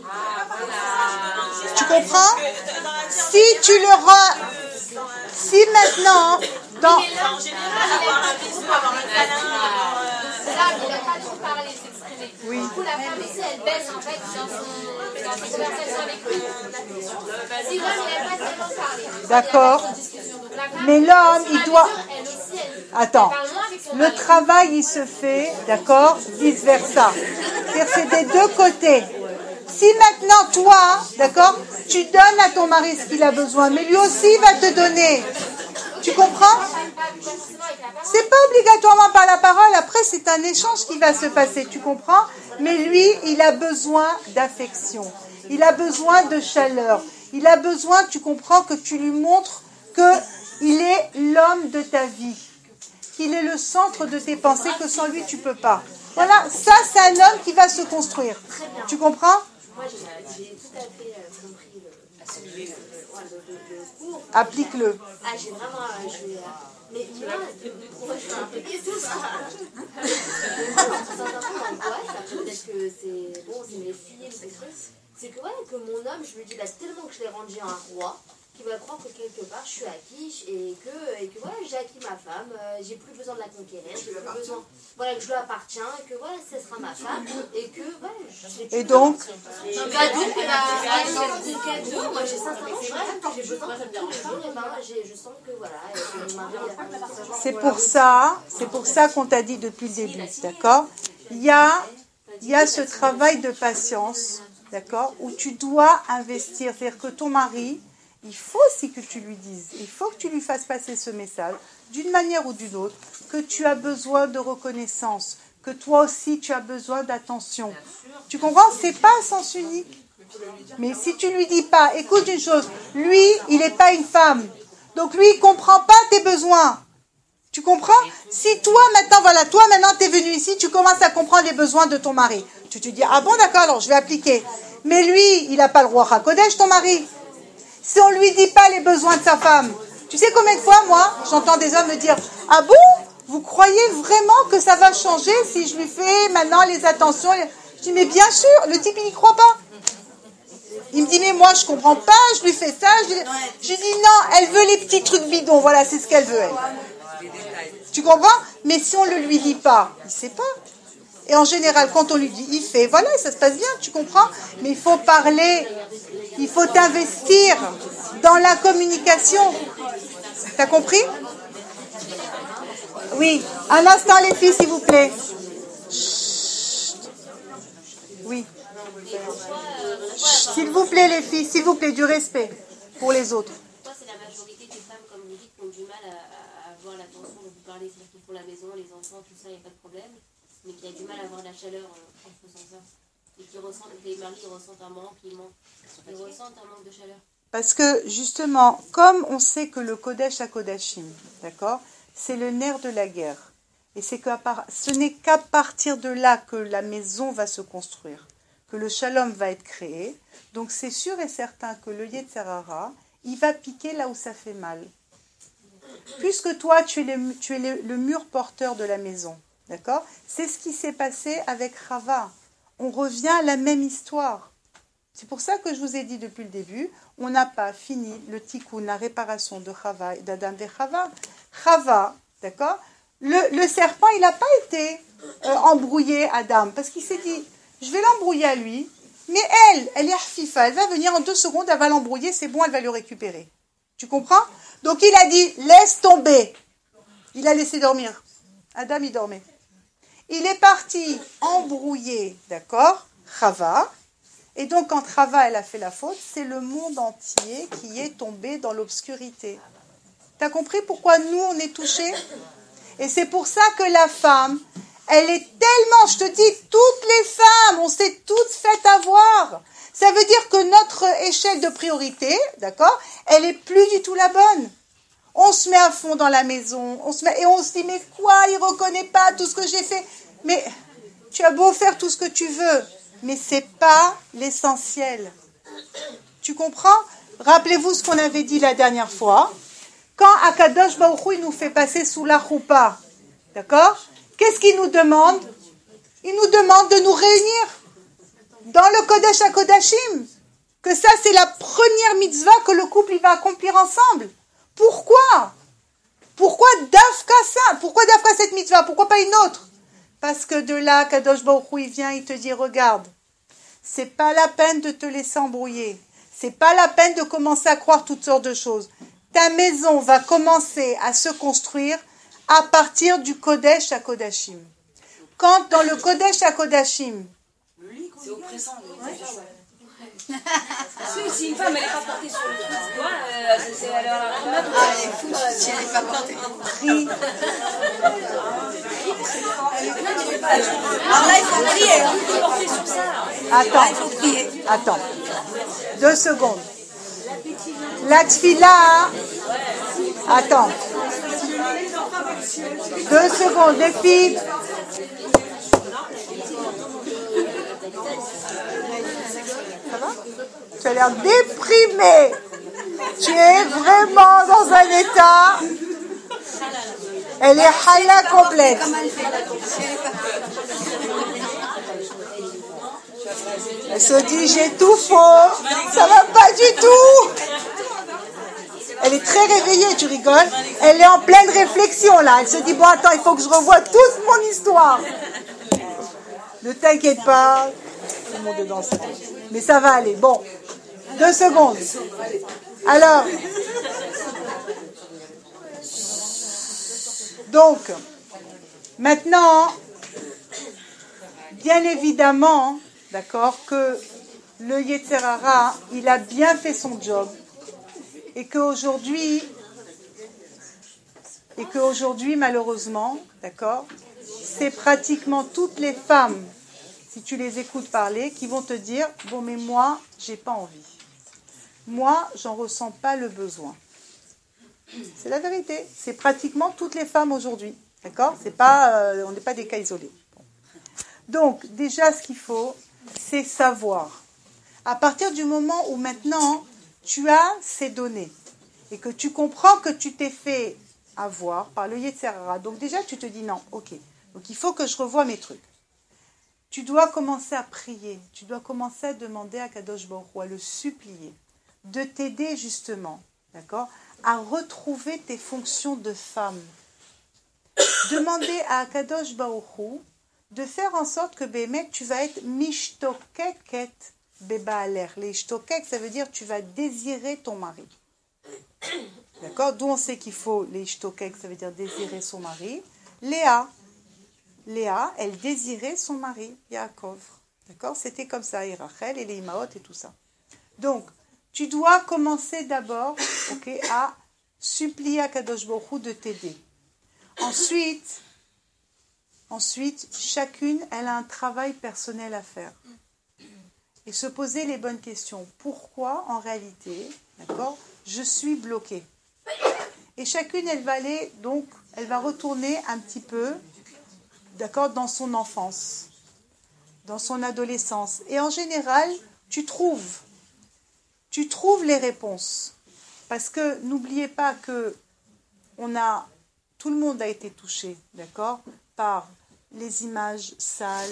Tu comprends? Si tu le rends... Si maintenant... Dans... En général, avoir un bisou, avoir un câlin, Il n'a pas trop parlé, s'exprimer. Oui. Du coup, la femme aussi, elle baisse en fait dans ses conversations avec lui. Si l'homme, il n'a pas tellement parlé. D'accord. Mais l'homme, il doit... Attends. Le travail, il se fait, d'accord, vice-versa. C'est-à-dire, c'est des deux côtés. Si maintenant, toi, d'accord, tu donnes à ton mari ce qu'il a besoin, mais lui aussi va te donner. Tu comprends? C'est pas obligatoirement par la parole. Après, c'est un échange qui va se passer. Tu comprends? Mais lui, il a besoin d'affection. Il a besoin de chaleur. Il a besoin, tu comprends, que tu lui montres qu'il est l'homme de ta vie. Qu'il est le centre de tes pensées, que sans lui, tu peux pas. Voilà, ça, c'est un homme qui va se construire. Tu comprends? Moi, j'ai tout à fait compris le cours. Applique-le. Ah, j'ai vraiment... mais moi, je fais un peu tout ça. Peut-être que c'est mes filles, c'est que, que mon homme, je me dis, tellement que je l'ai rendu un roi, qu'il va croire que quelque part je suis acquis et que voilà, j'ai acquis ma femme, j'ai plus besoin de la conquérir, j'ai plus besoin, voilà, que je lui appartiens et que voilà, ce sera ma femme et que voilà, et donc moi j'ai sincèrement, j'ai besoin de tout le temps, et je sens que voilà, mon mari c'est pour ça qu'on t'a dit depuis le début, d'accord? Il y a ce travail de patience, d'accord, où tu dois investir, c'est-à-dire que ton mari, il faut aussi que tu lui dises, il faut que tu lui fasses passer ce message, d'une manière ou d'une autre, que tu as besoin de reconnaissance, que toi aussi tu as besoin d'attention. Tu comprends? C'est pas un sens unique. Mais si tu lui dis pas, écoute une chose, lui, il n'est pas une femme, donc lui, il comprend pas tes besoins. Tu comprends? Si toi, maintenant, tu es venu ici, tu commences à comprendre les besoins de ton mari. Tu te dis, ah bon, d'accord, alors je vais appliquer. Mais lui, il n'a pas le roi HaKodesh, ton mari. Si on ne lui dit pas les besoins de sa femme. Tu sais combien de fois, moi, j'entends des hommes me dire, ah bon, vous croyez vraiment que ça va changer si je lui fais maintenant les attentions? Je dis, mais bien sûr, le type, il n'y croit pas. Il me dit, mais moi, je comprends pas, je lui fais ça. Je dis, non, elle veut les petits trucs bidons. Voilà, c'est ce qu'elle veut, elle. Tu comprends? Mais si on ne le lui dit pas, il ne sait pas. Et en général, quand on lui dit, il fait, voilà, ça se passe bien, tu comprends? Mais il faut parler, il faut t'investir dans la communication. T'as compris? Oui. Un instant, les filles, s'il vous plaît. Chut. Oui. S'il vous plaît, les filles, s'il vous plaît, du respect pour les autres. Pourquoi c'est la majorité des femmes, comme vous dites, qui ont du mal à avoir l'attention dont vous parlez, c'est-à-dire qu'ils font la maison, les enfants, tout ça, il n'y a pas de problème, mais qui a du mal à avoir la chaleur en faisant ça. Et qui ressentent, les maris ressentent un manque, ils ressentent un manque de chaleur. Parce que, justement, comme on sait que le Kodesh HaKodashim, d'accord, c'est le nerf de la guerre. Et c'est ce n'est qu'à partir de là que la maison va se construire, que le shalom va être créé. Donc c'est sûr et certain que le Yetzer Hara, il va piquer là où ça fait mal. Puisque toi, tu es le mur porteur de la maison, d'accord? C'est ce qui s'est passé avec Chava. On revient à la même histoire. C'est pour ça que je vous ai dit depuis le début, on n'a pas fini le tikkun, la réparation de Chava et d'Adam et Chava. Chava, d'accord? Le serpent, il n'a pas été embrouillé, Adam, parce qu'il s'est dit, je vais l'embrouiller à lui, mais elle est hafifa, elle va venir en 2 secondes, elle va l'embrouiller, c'est bon, elle va le récupérer. Tu comprends? Donc il a dit, laisse tomber. Il a laissé dormir. Adam, il dormait. Il est parti embrouiller, d'accord, Chava. Et donc quand Chava, elle a fait la faute, c'est le monde entier qui est tombé dans l'obscurité. T'as compris pourquoi nous, on est touchés? Et c'est pour ça que la femme, elle est tellement, je te dis, toutes les femmes, on s'est toutes faites avoir. Ça veut dire que notre échelle de priorité, d'accord, elle est plus du tout la bonne. On se met à fond dans la maison, et on se dit, mais quoi, il reconnaît pas tout ce que j'ai fait. Mais tu as beau faire tout ce que tu veux, mais c'est pas l'essentiel. Tu comprends? Rappelez-vous ce qu'on avait dit la dernière fois. Quand Akadosh Baruch Hu, il nous fait passer sous la choupa, d'accord? Qu'est-ce qu'il nous demande? Il nous demande de nous réunir dans le Kodesh HaKodashim. Que ça, c'est la première mitzvah que le couple il va accomplir ensemble. Pourquoi? Pourquoi Dafka ça? Pourquoi Dafka cette mitzvah? Pourquoi pas une autre? Parce que de là, Kadosh Baruch Hu, il vient, il te dit, regarde, c'est pas la peine de te laisser embrouiller. C'est pas la peine de commencer à croire toutes sortes de choses. Ta maison va commencer à se construire à partir du Kodesh HaKodashim. Quand dans le Kodesh HaKodashim, c'est oppressant. Si une femme elle n'est pas portée sur le truc, tu vois, c'est elle est fou si elle n'est pas portée. Alors là, il faut prier. Il faut porter sur ça. Attends, il faut prier. Attends. 2 secondes. La tfila. Attends. 2 secondes, les filles. Ça va? Tu as l'air déprimée. Tu es vraiment dans un état. Elle est hala complète. Elle se dit, j'ai tout faux. Ça va pas du tout. Elle est très réveillée, tu rigoles. Elle est en pleine réflexion là. Elle se dit, bon attends, il faut que je revoie toute mon histoire. Ne t'inquiète pas. Tout le monde est dans ça. Mais ça va aller. Bon, 2 secondes. Alors, donc, maintenant, bien évidemment, d'accord, que le Yetzer Hara, il a bien fait son job. Et qu'aujourd'hui, malheureusement, d'accord, c'est pratiquement toutes les femmes, si tu les écoutes parler, qui vont te dire, bon mais moi, j'ai pas envie. Moi, j'en ressens pas le besoin. C'est la vérité. C'est pratiquement toutes les femmes aujourd'hui. D'accord ? C'est pas, on n'est pas des cas isolés. Bon. Donc, déjà, ce qu'il faut, c'est savoir. À partir du moment où maintenant, tu as ces données et que tu comprends que tu t'es fait avoir par le Yetzirah, donc déjà, tu te dis non, ok. Donc, il faut que je revoie mes trucs. Tu dois commencer à prier. Tu dois commencer à demander à Kadosh Baruch Hu, à le supplier, de t'aider justement, d'accord, à retrouver tes fonctions de femme. Demander à Kadosh Baruch Hu de faire en sorte que Bémet, tu vas être mishtokeket bebaaler. Les ishtokek, ça veut dire tu vas désirer ton mari. D'accord ? D'où on sait qu'il faut les ishtokek, ça veut dire désirer son mari. Léa, elle désirait son mari, Yaakov. D'accord ? C'était comme ça, et Rachel, et les Imaot, et tout ça. Donc, tu dois commencer d'abord, ok, à supplier à Kadosh Baruch Hu de t'aider. Ensuite, chacune, elle a un travail personnel à faire. Et se poser les bonnes questions. Pourquoi, en réalité, d'accord, je suis bloquée ? Et chacune, elle va aller, donc, elle va retourner un petit peu, d'accord, dans son enfance, dans son adolescence. Et en général, tu trouves les réponses. Parce que n'oubliez pas que tout le monde a été touché, d'accord, par les images sales,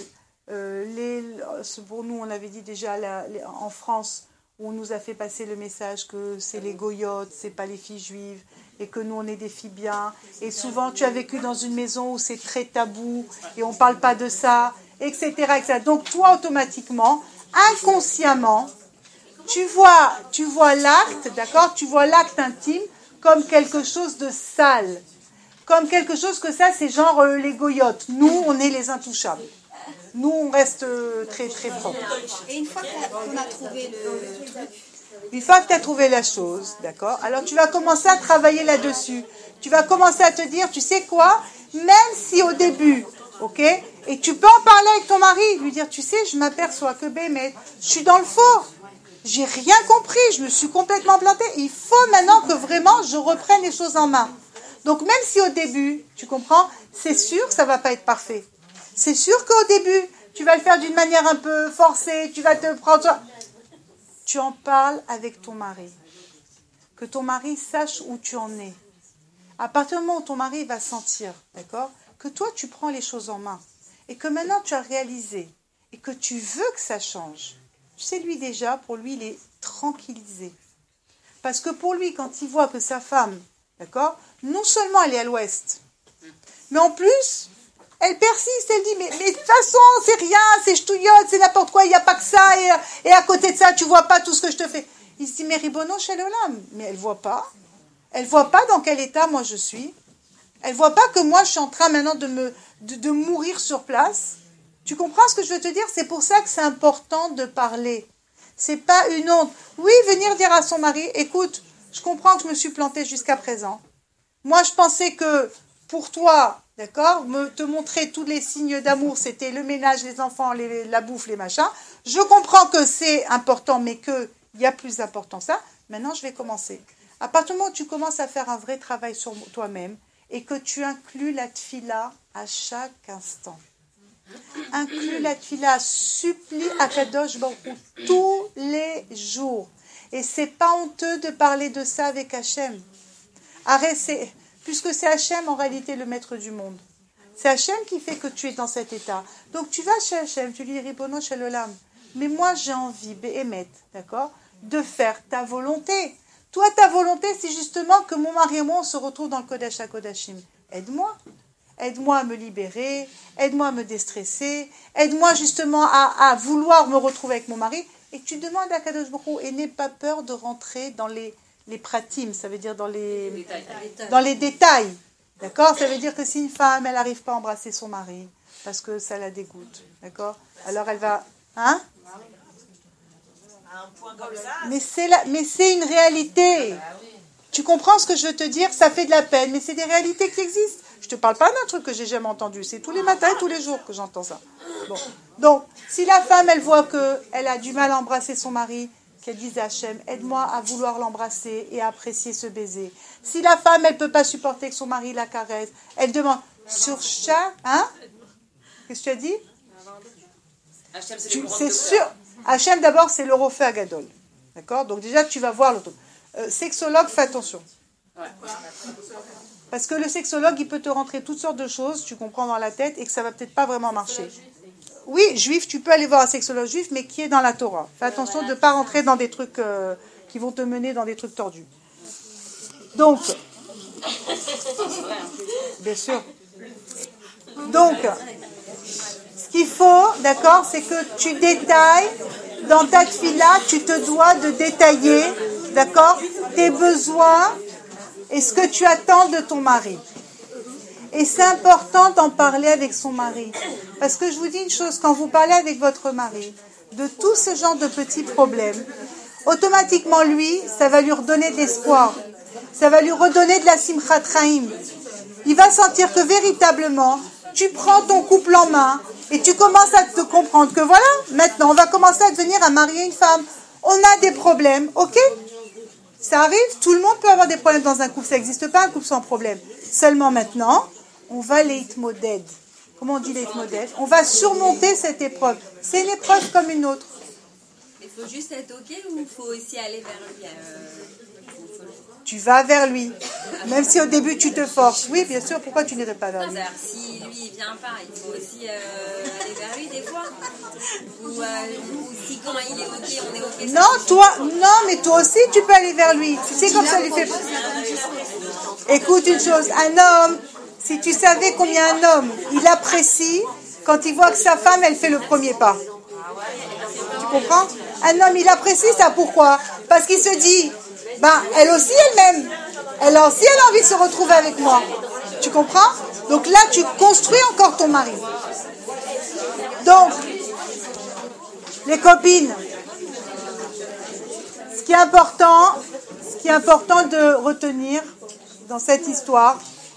pour nous, on avait dit déjà en France, où on nous a fait passer le message que c'est les goyotes, c'est pas les filles juives, et que nous, on est des filles bien. Et souvent, tu as vécu dans une maison où c'est très tabou, et on parle pas de ça, etc., etc. Donc, toi, automatiquement, inconsciemment, tu vois l'acte, d'accord, tu vois l'acte intime comme quelque chose de sale, comme quelque chose que ça, c'est genre les goyotes. Nous, on est les intouchables. Nous, on reste très, très propres. Et une fois qu'on a trouvé le truc, une fois que tu as trouvé la chose, d'accord, alors tu vas commencer à travailler là-dessus. Tu vas commencer à te dire, tu sais quoi, même si au début, ok, et tu peux en parler avec ton mari, lui dire, tu sais, je m'aperçois que mais je suis dans le faux. J'ai rien compris, je me suis complètement plantée. Il faut maintenant que vraiment je reprenne les choses en main. Donc même si au début, tu comprends, c'est sûr que ça ne va pas être parfait. C'est sûr qu'au début, tu vas le faire d'une manière un peu forcée, tu vas te prendre... Tu en parles avec ton mari. Que ton mari sache où tu en es. À partir du moment où ton mari va sentir, d'accord, que toi tu prends les choses en main et que maintenant tu as réalisé et que tu veux que ça change. Tu sais, lui déjà, pour lui, il est tranquillisé. Parce que pour lui, quand il voit que sa femme, d'accord, non seulement elle est à l'ouest, mais en plus... Elle persiste, elle dit, mais de toute façon, c'est rien, c'est ch'touillotte, c'est n'importe quoi, il n'y a pas que ça, et à côté de ça, tu vois pas tout ce que je te fais. Il se dit, mais Ribono Shel Olam, mais elle voit pas dans quel état moi je suis, elle voit pas que moi je suis en train maintenant de mourir sur place. Tu comprends ce que je veux te dire? C'est pour ça que c'est important de parler. C'est pas une honte. Oui, venir dire à son mari, écoute, je comprends que je me suis plantée jusqu'à présent. Moi, je pensais que pour toi, d'accord, te montrer tous les signes d'amour, c'était le ménage, les enfants, la bouffe, les machins. Je comprends que c'est important, mais qu'il y a plus important que ça. Maintenant, je vais commencer. À partir du moment où tu commences à faire un vrai travail sur toi-même et que tu inclus la tfila à chaque instant. Inclus la tfila, supplie à Kadosh Baruch Hu tous les jours. Et c'est pas honteux de parler de ça avec Hachem. Arrête, puisque c'est Hachem en réalité le maître du monde. C'est Hachem qui fait que tu es dans cet état. Donc tu vas chez Hachem, tu lui dis Ribono Shel Olam. Mais moi j'ai envie, Béhémet, d'accord, de faire ta volonté. Toi, ta volonté, c'est justement que mon mari et moi, on se retrouve dans le Kodesh HaKodashim. Aide-moi. Aide-moi à me libérer, aide-moi à me déstresser, aide-moi justement à vouloir me retrouver avec mon mari. Et tu demandes à Kadosh Baruch Hu, et n'aie pas peur de rentrer dans les pratim, ça veut dire dans les détails. D'accord? Ça veut dire que si une femme, elle n'arrive pas à embrasser son mari, parce que ça la dégoûte. D'accord? Alors elle va... Hein? Un point comme ça. Mais c'est une réalité. Tu comprends ce que je veux te dire? Ça fait de la peine, mais c'est des réalités qui existent. Je te parle pas d'un truc que j'ai jamais entendu. C'est tous les matins et tous les jours que j'entends ça. Bon. Donc, si la femme, elle voit qu'elle a du mal à embrasser son mari, qu'elle dise à Hachem, aide-moi à vouloir l'embrasser et à apprécier ce baiser. Si la femme, elle ne peut pas supporter que son mari la caresse, elle demande sur chaque... Hein? Qu'est-ce que tu as dit? Hachem, C'est sûr. Hachem, d'abord, c'est le Rofé Agadol. D'accord? Donc déjà, tu vas voir l'autre. Sexologue, fais attention. Ouais. Parce que le sexologue, il peut te rentrer toutes sortes de choses, tu comprends, dans la tête, et que ça va peut-être pas vraiment marcher. Oui, juif, tu peux aller voir un sexologue juif, mais qui est dans la Torah. Fais attention de ne pas rentrer dans des trucs qui vont te mener dans des trucs tordus. Donc, bien sûr. Donc, ce qu'il faut, d'accord, c'est que tu détailles, dans ta tfila, tu te dois de détailler, d'accord, tes besoins et ce que tu attends de ton mari. Et c'est important d'en parler avec son mari. Parce que je vous dis une chose, quand vous parlez avec votre mari de tout ce genre de petits problèmes, automatiquement, lui, ça va lui redonner de l'espoir. Ça va lui redonner de la simchat chaim. Il va sentir que véritablement, tu prends ton couple en main et tu commences à te comprendre que voilà, maintenant, on va commencer à devenir un mari et une femme. On a des problèmes, ok? Ça arrive, tout le monde peut avoir des problèmes dans un couple, ça n'existe pas un couple sans problème. Seulement maintenant, on va leitmoded. Comment on dit leitmoded? On va surmonter cette épreuve. C'est une épreuve comme une autre. Il faut juste être ok ou il faut aussi aller vers lui Tu vas vers lui. Même si au début tu te forces. Oui, bien sûr, pourquoi tu n'irais pas vers lui? Si lui il vient pas, il faut aussi aller vers lui des fois. Ou si quand il est ok, on est ok. Non, mais toi aussi tu peux aller vers lui. C'est comme ça lui fait. Écoute une chose, un homme, si tu savais combien un homme, il apprécie quand il voit que sa femme, elle fait le premier pas. Tu comprends? Un homme, il apprécie ça, pourquoi? Parce qu'il se dit, elle aussi, elle-même. Elle aussi, elle a envie de se retrouver avec moi. Tu comprends? Donc là, tu construis encore ton mari. Donc, les copines, ce qui est important de retenir dans cette histoire,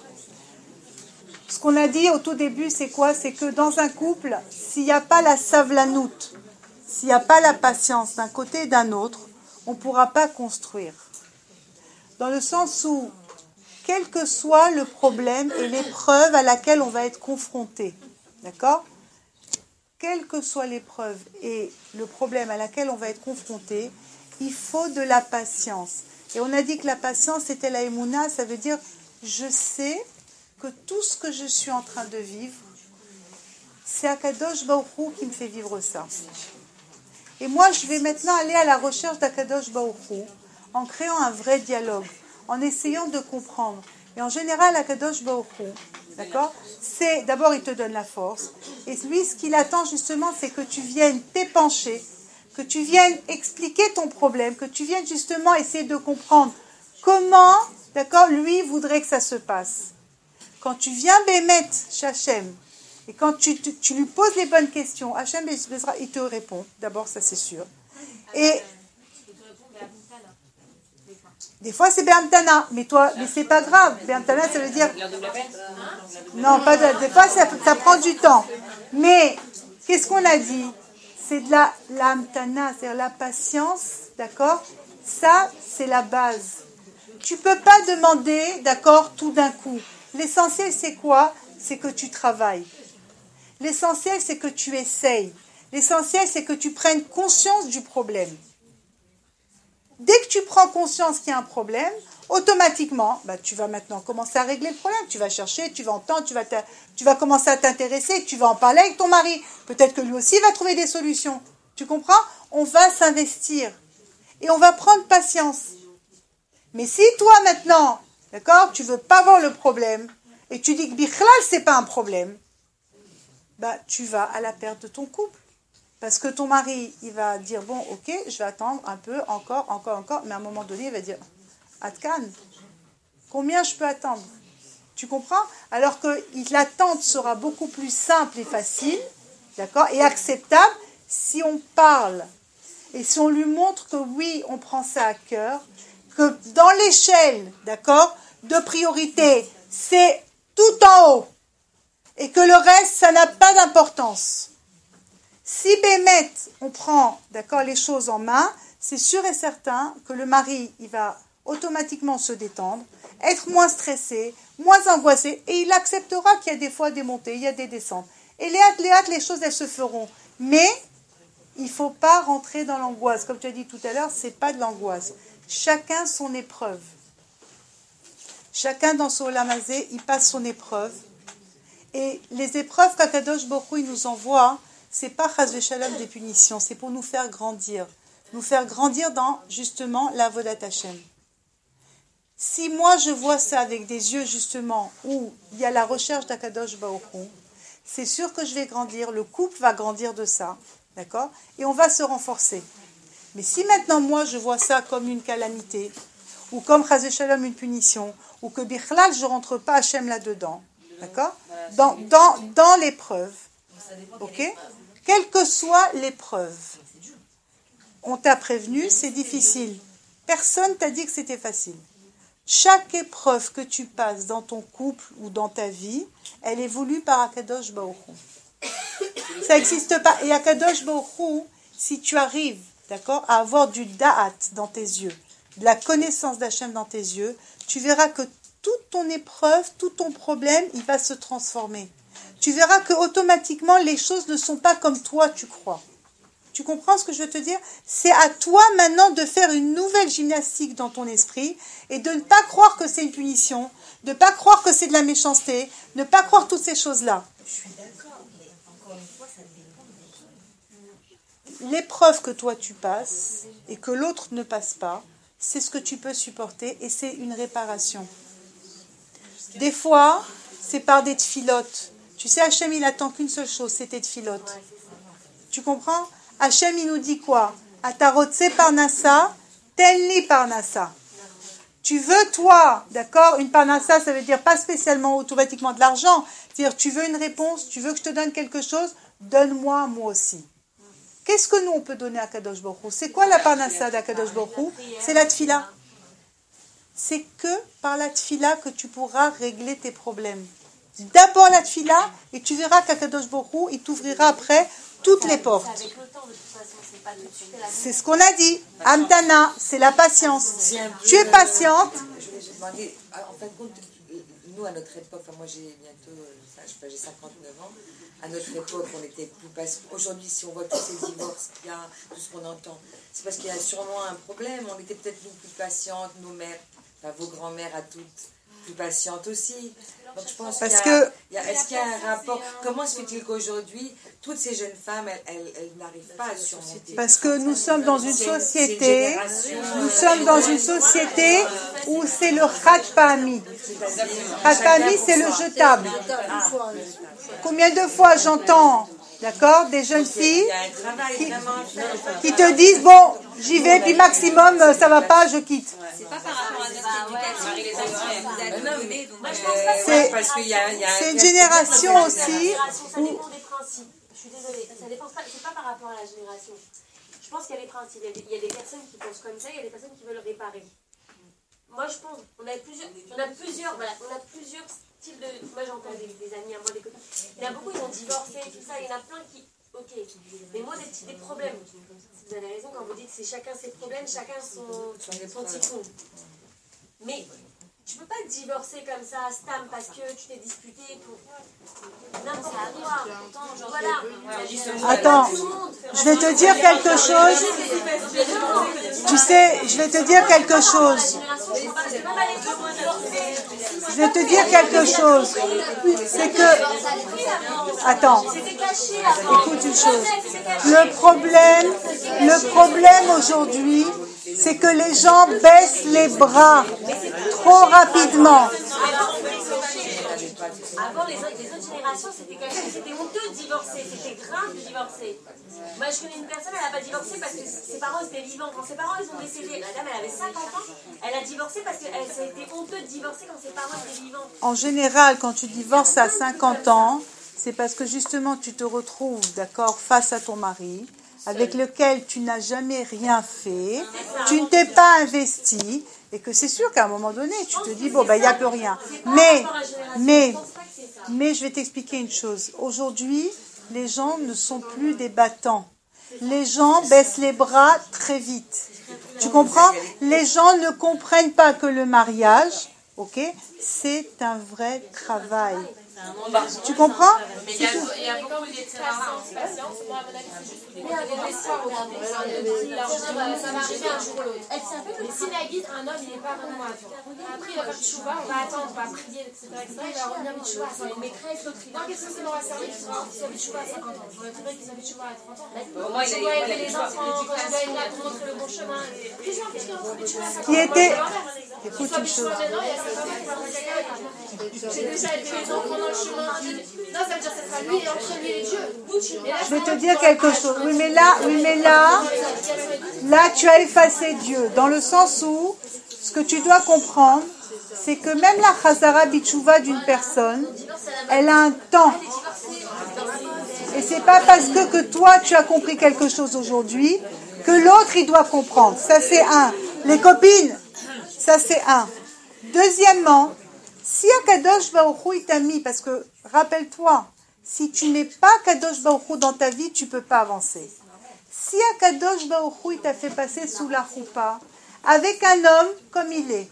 ce qu'on a dit au tout début, c'est quoi? C'est que dans un couple, s'il n'y a pas la savlanout, s'il n'y a pas la patience d'un côté et d'un autre, on ne pourra pas construire. Dans le sens où, quel que soit le problème et l'épreuve à laquelle on va être confronté, d'accord? Quelle que soit l'épreuve et le problème à laquelle on va être confronté, il faut de la patience. Et on a dit que la patience, c'était la émouna, ça veut dire, je sais que tout ce que je suis en train de vivre, c'est Akadosh Baruch Hu qui me fait vivre ça. Et moi, je vais maintenant aller à la recherche d'Akadosh Baruch Hu, en créant un vrai dialogue, en essayant de comprendre. Et en général, Akadosh Baruch Hu, d'accord, c'est, d'abord, il te donne la force. Et lui, ce qu'il attend justement, c'est que tu viennes t'épancher, que tu viennes expliquer ton problème, que tu viennes justement essayer de comprendre comment, d'accord, lui voudrait que ça se passe. Quand tu viens bémettre chez Hachem, et quand tu lui poses les bonnes questions, Hachem, il te répond. D'abord, ça c'est sûr. Et des fois, c'est Be'amtana, mais c'est pas grave. Be'amtana, ça veut dire... Non, pas des fois, ça prend du temps. Mais, qu'est-ce qu'on a dit? C'est de l'amtana, c'est-à-dire la patience, d'accord? Ça, c'est la base. Tu peux pas demander, d'accord, tout d'un coup. L'essentiel, c'est quoi? C'est que tu travailles. L'essentiel, c'est que tu essayes. L'essentiel, c'est que tu prennes conscience du problème. Dès que tu prends conscience qu'il y a un problème, automatiquement, tu vas maintenant commencer à régler le problème. Tu vas chercher, tu vas entendre, tu vas commencer à t'intéresser, tu vas en parler avec ton mari. Peut-être que lui aussi va trouver des solutions. Tu comprends? On va s'investir. Et on va prendre patience. Mais si toi maintenant, d'accord, tu veux pas voir le problème, et tu dis que Bichlal, c'est pas un problème, tu vas à la perte de ton couple. Parce que ton mari, il va dire, bon, ok, je vais attendre un peu, encore, mais à un moment donné, il va dire, Atkan, combien je peux attendre? Tu comprends? Alors que l'attente sera beaucoup plus simple et facile, d'accord, et acceptable, si on parle, et si on lui montre que oui, on prend ça à cœur, que dans l'échelle, d'accord, de priorité, c'est tout en haut, et que le reste, ça n'a pas d'importance. Si Bémet, on prend, d'accord, les choses en main, c'est sûr et certain que le mari, il va automatiquement se détendre, être moins stressé, moins angoissé, et il acceptera qu'il y a des fois des montées, il y a des descentes. Et les choses, elles se feront. Mais il ne faut pas rentrer dans l'angoisse. Comme tu as dit tout à l'heure, ce n'est pas de l'angoisse. Chacun son épreuve. Chacun dans son Olam Hazé, il passe son épreuve. Et les épreuves qu'Akadosh Baruch Hu, il nous envoie, ce n'est pas Chas v'Shalom des punitions, c'est pour nous faire grandir. Nous faire grandir dans, justement, l'Avodat Hashem. Si moi, je vois ça avec des yeux, justement, où il y a la recherche d'Akadosh Baruch Hu, c'est sûr que je vais grandir, le couple va grandir de ça, d'accord? Et on va se renforcer. Mais si maintenant, moi, je vois ça comme une calamité, ou comme Chas v'Shalom une punition, ou que Bichlal, je ne rentre pas Hachem là-dedans, d'accord? Dans l'épreuve, ok? Quelle que soit l'épreuve, on t'a prévenu, c'est difficile. Personne t'a dit que c'était facile. Chaque épreuve que tu passes dans ton couple ou dans ta vie, elle est voulue par Akadosh Baruch Hu. Ça n'existe pas. Et Akadosh Baruch Hu, si tu arrives, d'accord, à avoir du da'at dans tes yeux, de la connaissance d'Hachem dans tes yeux, tu verras que toute ton épreuve, tout ton problème, il va se transformer. Tu verras que automatiquement les choses ne sont pas comme toi tu crois. Tu comprends ce que je veux te dire? C'est à toi maintenant de faire une nouvelle gymnastique dans ton esprit et de ne pas croire que c'est une punition, de ne pas croire que c'est de la méchanceté, ne pas croire toutes ces choses-là. Je suis d'accord, mais encore une fois, ça dépend. L'épreuve que toi tu passes et que l'autre ne passe pas, c'est ce que tu peux supporter et c'est une réparation. Des fois, c'est par des tfilotes. Tu sais, Hachem, il attend qu'une seule chose, c'est tes tfilotes. Tu comprends? Hachem, il nous dit quoi? Atarotse parnassa, tenli parnassa. Tu veux, toi, d'accord, une parnassa, ça veut dire pas spécialement automatiquement de l'argent. C'est-à-dire, tu veux une réponse, tu veux que je te donne quelque chose, donne-moi, moi aussi. Qu'est-ce que nous, on peut donner à Kadosh Baruch Hu? C'est quoi la parnassa d'Akadosh Baruch Hu? C'est la tfila. C'est que par la tfila que tu pourras régler tes problèmes. D'abord la tfila, et tu verras qu'Akadosh Baruch Hu, il t'ouvrira après toutes les portes. C'est ce qu'on a dit. Amtana, c'est la patience. Tu es patiente. Je voulais demander, en fin de compte, nous à notre époque, enfin, moi j'ai bientôt, j'ai 59 ans, à notre époque on était plus patients. Aujourd'hui, si on voit tous ces divorces qu'il y a, tout ce qu'on entend, c'est parce qu'il y a sûrement un problème. On était peut-être nous plus patientes, nos mères, enfin vos grands-mères à toutes, plus patientes aussi. Donc je pense est-ce qu'il y a un rapport? Comment se fait-il qu'aujourd'hui, toutes ces jeunes femmes, elles n'arrivent pas à surmonter? Parce que nous sommes dans une société, où c'est le Khat-Pahami. Khat-Pahami, c'est le jetable. Combien de fois j'entends, d'accord, des jeunes filles qui te disent, bon, j'y vais, puis maximum, ça va pas, je quitte. C'est pas par rapport à notre éducation. C'est une génération aussi. Ça dépend des principes. Je suis désolée, ça dépend pas, c'est pas par rapport à la génération. Je pense qu'il y a des principes. Il y a des personnes qui pensent comme ça, il y a des personnes qui veulent réparer. Moi, je pense, on a plusieurs styles de. Moi, j'entends des amis à moi, des copines. Il y en a beaucoup, ils ont divorcé, tout ça. Il y en a plein qui. Ok. Mais moi, des problèmes. Vous avez raison quand vous dites c'est chacun ses problèmes, chacun son petit con. Mais tu peux pas te divorcer comme ça, Stam, parce que tu t'es disputé pour n'importe quoi. Voilà. Attends, je vais te dire quelque chose. Tu sais, je vais te dire quelque chose. Je vais te dire quelque chose. C'est que... Attends, écoute une chose. Le problème aujourd'hui, c'est que les gens baissent les bras trop rapidement. Avant, les autres générations, c'était caché, c'était honteux de divorcer, c'était grave de divorcer. Moi, je connais une personne, elle n'a pas divorcé parce que ses parents étaient vivants. Quand ses parents ils ont décédé, la dame, elle avait 50 ans, elle a divorcé parce que ça a été honteux de divorcer quand ses parents étaient vivants. En général, quand tu divorces à 50 ans, c'est parce que justement, tu te retrouves, d'accord, face à ton mari, avec lequel tu n'as jamais rien fait, tu ne t'es pas investi, et que c'est sûr qu'à un moment donné, tu te dis, bon, ben, il n'y a plus rien. Mais, je vais t'expliquer une chose. Aujourd'hui, les gens ne sont plus des battants. les gens baissent les bras très vite. Tu comprends? Les gens ne comprennent pas que le mariage, ok, c'est un vrai travail. Tu comprends? Mais il y a beaucoup d'itinéraires en patience. Moi, à mon avis, c'est juste des histoires autour de ça. Ça va arriver un jour ou l'autre. Elle s'appelle, mais si la guide, un homme, il n'est pas vraiment à temps. Après, il va faire tchouva, on va attendre, on va prier, etc. Il va revenir tchouva à 50 ans. Mais très l'autre. Non, qu'est-ce que ça leur a servi qu'il soit tchouva à 50 ans? Il faudrait très bien qu'il soit tchouva à 30 ans. Au moins, il doit aider les enfants, quand il doit être là pour montrer le bon chemin. Les gens qui ont tchouva à 50 ans. Qui était... Écoute une chose. J'ai déjà aidé les enfants dans le chemin. Non, ça veut dire que ça sera lui et entre lui et Dieu. Je vais te dire quelque chose. Oui, mais là, tu as effacé Dieu. Dans le sens où, ce que tu dois comprendre, c'est que même la Chazara Bichouva d'une personne, elle a un temps. Et c'est pas parce que toi, tu as compris quelque chose aujourd'hui, que l'autre, il doit comprendre. Ça, c'est un. Les copines, ça, c'est un. Deuxièmement, si Akadosh Baruch Hu, il t'a mis, parce que, rappelle-toi, si tu n'es pas Akadosh Baruch Hu dans ta vie, tu ne peux pas avancer. Si Akadosh Baruch Hu, il t'a fait passer sous la choupa, avec un homme comme il est,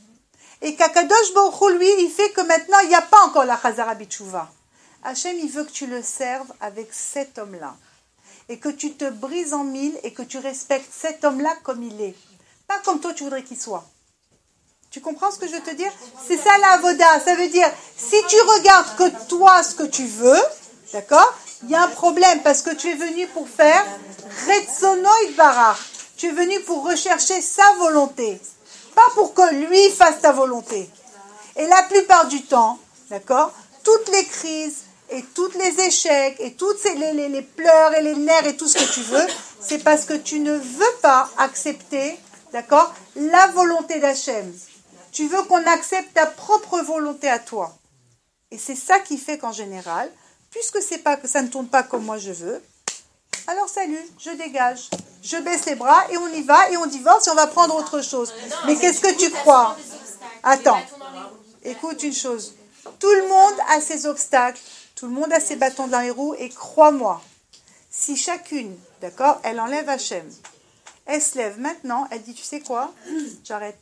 et qu'Akadosh Baruch Hu, lui, il fait que maintenant, il n'y a pas encore la Chazara Bichouva. Hachem, il veut que tu le serves avec cet homme-là. Et que tu te brises en mille et que tu respectes cet homme-là comme il est. Pas comme toi, tu voudrais qu'il soit. Tu comprends ce que je veux te dire? C'est ça la avoda. Ça veut dire, si tu regardes que toi, ce que tu veux, d'accord? Il y a un problème parce que tu es venu pour faire Retsono Itbarach. Tu es venu pour rechercher sa volonté. Pas pour que lui fasse ta volonté. Et la plupart du temps, d'accord? Toutes les crises et tous les échecs et toutes les pleurs et les nerfs et tout ce que tu veux, c'est parce que tu ne veux pas accepter, d'accord? La volonté d'Hachem. Tu veux qu'on accepte ta propre volonté à toi. Et c'est ça qui fait qu'en général, puisque c'est pas que ça ne tourne pas comme moi je veux, alors salut, je dégage. Je baisse les bras et on y va et on divorce et on va prendre autre chose. Mais qu'est-ce que tu crois? Attends, écoute une chose. Tout le monde a ses obstacles, tout le monde a ses bâtons dans les roues et crois-moi, si chacune, d'accord, elle enlève Hachem, elle se lève maintenant, elle dit, tu sais quoi? J'arrête.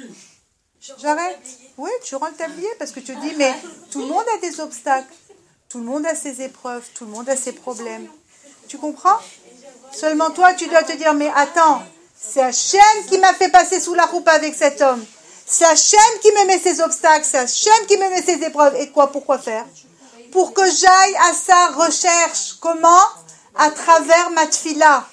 J'arrête. Oui, tu rends le tablier parce que tu dis, mais tout le monde a des obstacles. Tout le monde a ses épreuves. Tout le monde a ses problèmes. Tu comprends? Seulement toi, tu dois te dire, mais attends, c'est Hachem qui m'a fait passer sous la roupe avec cet homme. C'est Hachem qui me met ses obstacles. C'est Hachem qui me met ses épreuves. Et quoi, pourquoi faire? Pour que j'aille à sa recherche. Comment? À travers ma tfila.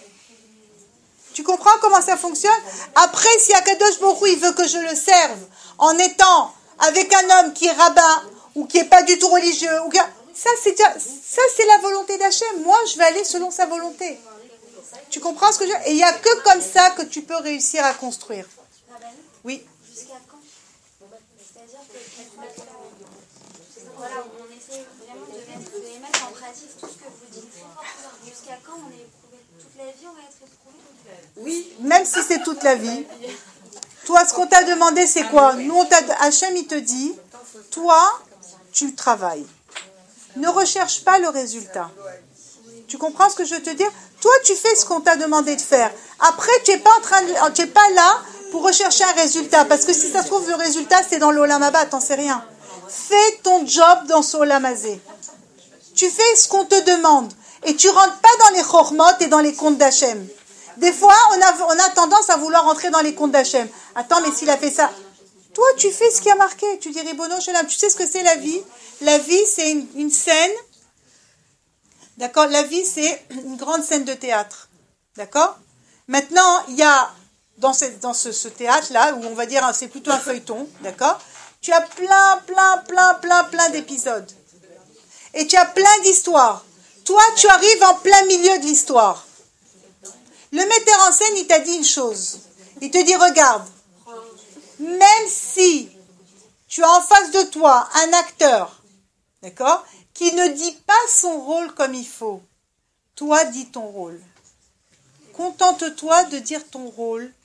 Tu comprends comment ça fonctionne? Après, si Akadosh Baruch Hu, il veut que je le serve en étant avec un homme qui est rabbin ou qui n'est pas du tout religieux, ça c'est la volonté d'Hachem. Moi, je vais aller selon sa volonté. Tu comprends ce que je veux dire? Et il n'y a que comme ça que tu peux réussir à construire. Oui. Jusqu'à quand? C'est-à-dire que voilà, on essaie vraiment de mettre en pratique tout ce que vous dites. Jusqu'à quand on est éprouvé? Toute la vie, on va être éprouvé? Oui, même si c'est toute la vie. Toi, ce qu'on t'a demandé, c'est quoi? Nous, Hachem, il te dit, toi, tu travailles. Ne recherche pas le résultat. Tu comprends ce que je veux te dire? Toi, tu fais ce qu'on t'a demandé de faire. Après, tu n'es pas là pour rechercher un résultat. Parce que si ça se trouve, le résultat, c'est dans l'Olam Haba, t'en sais rien. Fais ton job dans ce Olam Hazé. Tu fais ce qu'on te demande. Et tu rentres pas dans les chormot et dans les comptes d'Hachem. Des fois, on a tendance à vouloir rentrer dans les comptes d'Hachem. Attends, mais s'il a fait ça... Toi, tu fais ce qui a marqué. Tu dis, Ribono Shalom, tu sais ce que c'est la vie? La vie, c'est une scène. D'accord? La vie, c'est une grande scène de théâtre. D'accord? Maintenant, il y a, dans ce théâtre-là, où on va dire, c'est plutôt un feuilleton. D'accord? Tu as plein d'épisodes. Et tu as plein d'histoires. Toi, tu arrives en plein milieu de l'histoire. Le metteur en scène, il t'a dit une chose. Il te dit, regarde, même si tu as en face de toi un acteur, d'accord, qui ne dit pas son rôle comme il faut, toi, dis ton rôle. Contente-toi de dire ton rôle.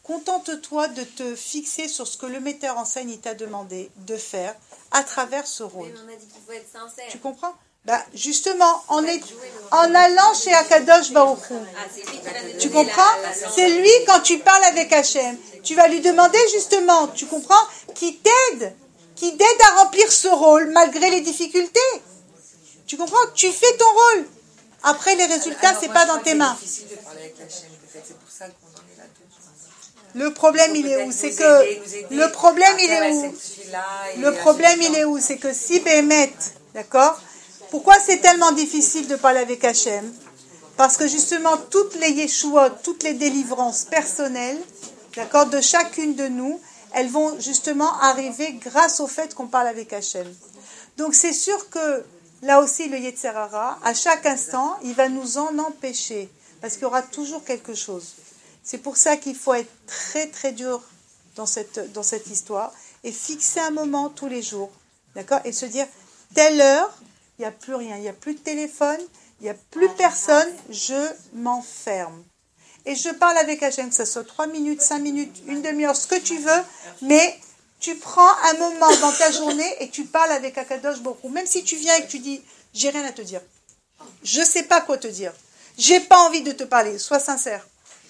Contente-toi de te fixer sur ce que le metteur en scène il t'a demandé de faire à travers ce rôle. Mais on a dit qu'il faut être sincère. Tu comprends? Justement, en allant chez Akadosh Baruch Hu. Tu comprends? C'est lui, quand tu parles avec Hachem, tu vas lui demander justement, tu comprends, qui t'aide à remplir ce rôle malgré les difficultés. Tu comprends? Tu fais ton rôle. Après, les résultats, c'est pas dans tes mains. C'est difficile de parler avec Hachem, peut-être c'est pour ça qu'on en est là tous. Le problème, il est où? C'est que le problème, il est où? Le problème, il est où? C'est que si Béhémet, d'accord? Pourquoi c'est tellement difficile de parler avec Hachem? Parce que justement, toutes les Yeshuot, toutes les délivrances personnelles, d'accord, de chacune de nous, elles vont justement arriver grâce au fait qu'on parle avec Hachem. Donc c'est sûr que là aussi, le Yetzer Hara, à chaque instant, il va nous en empêcher. Parce qu'il y aura toujours quelque chose. C'est pour ça qu'il faut être très très dur dans cette histoire et fixer un moment tous les jours, d'accord, et se dire, telle heure, il n'y a plus rien, il n'y a plus de téléphone, il n'y a plus personne, je m'enferme. Et je parle avec Hachem, que ce soit 3 minutes, 5 minutes, une demi-heure, ce que tu veux, mais tu prends un moment dans ta journée et tu parles avec Akadosh Baruch Hu. Même si tu viens et que tu dis, j'ai rien à te dire, je ne sais pas quoi te dire, j'ai pas envie de te parler, sois sincère.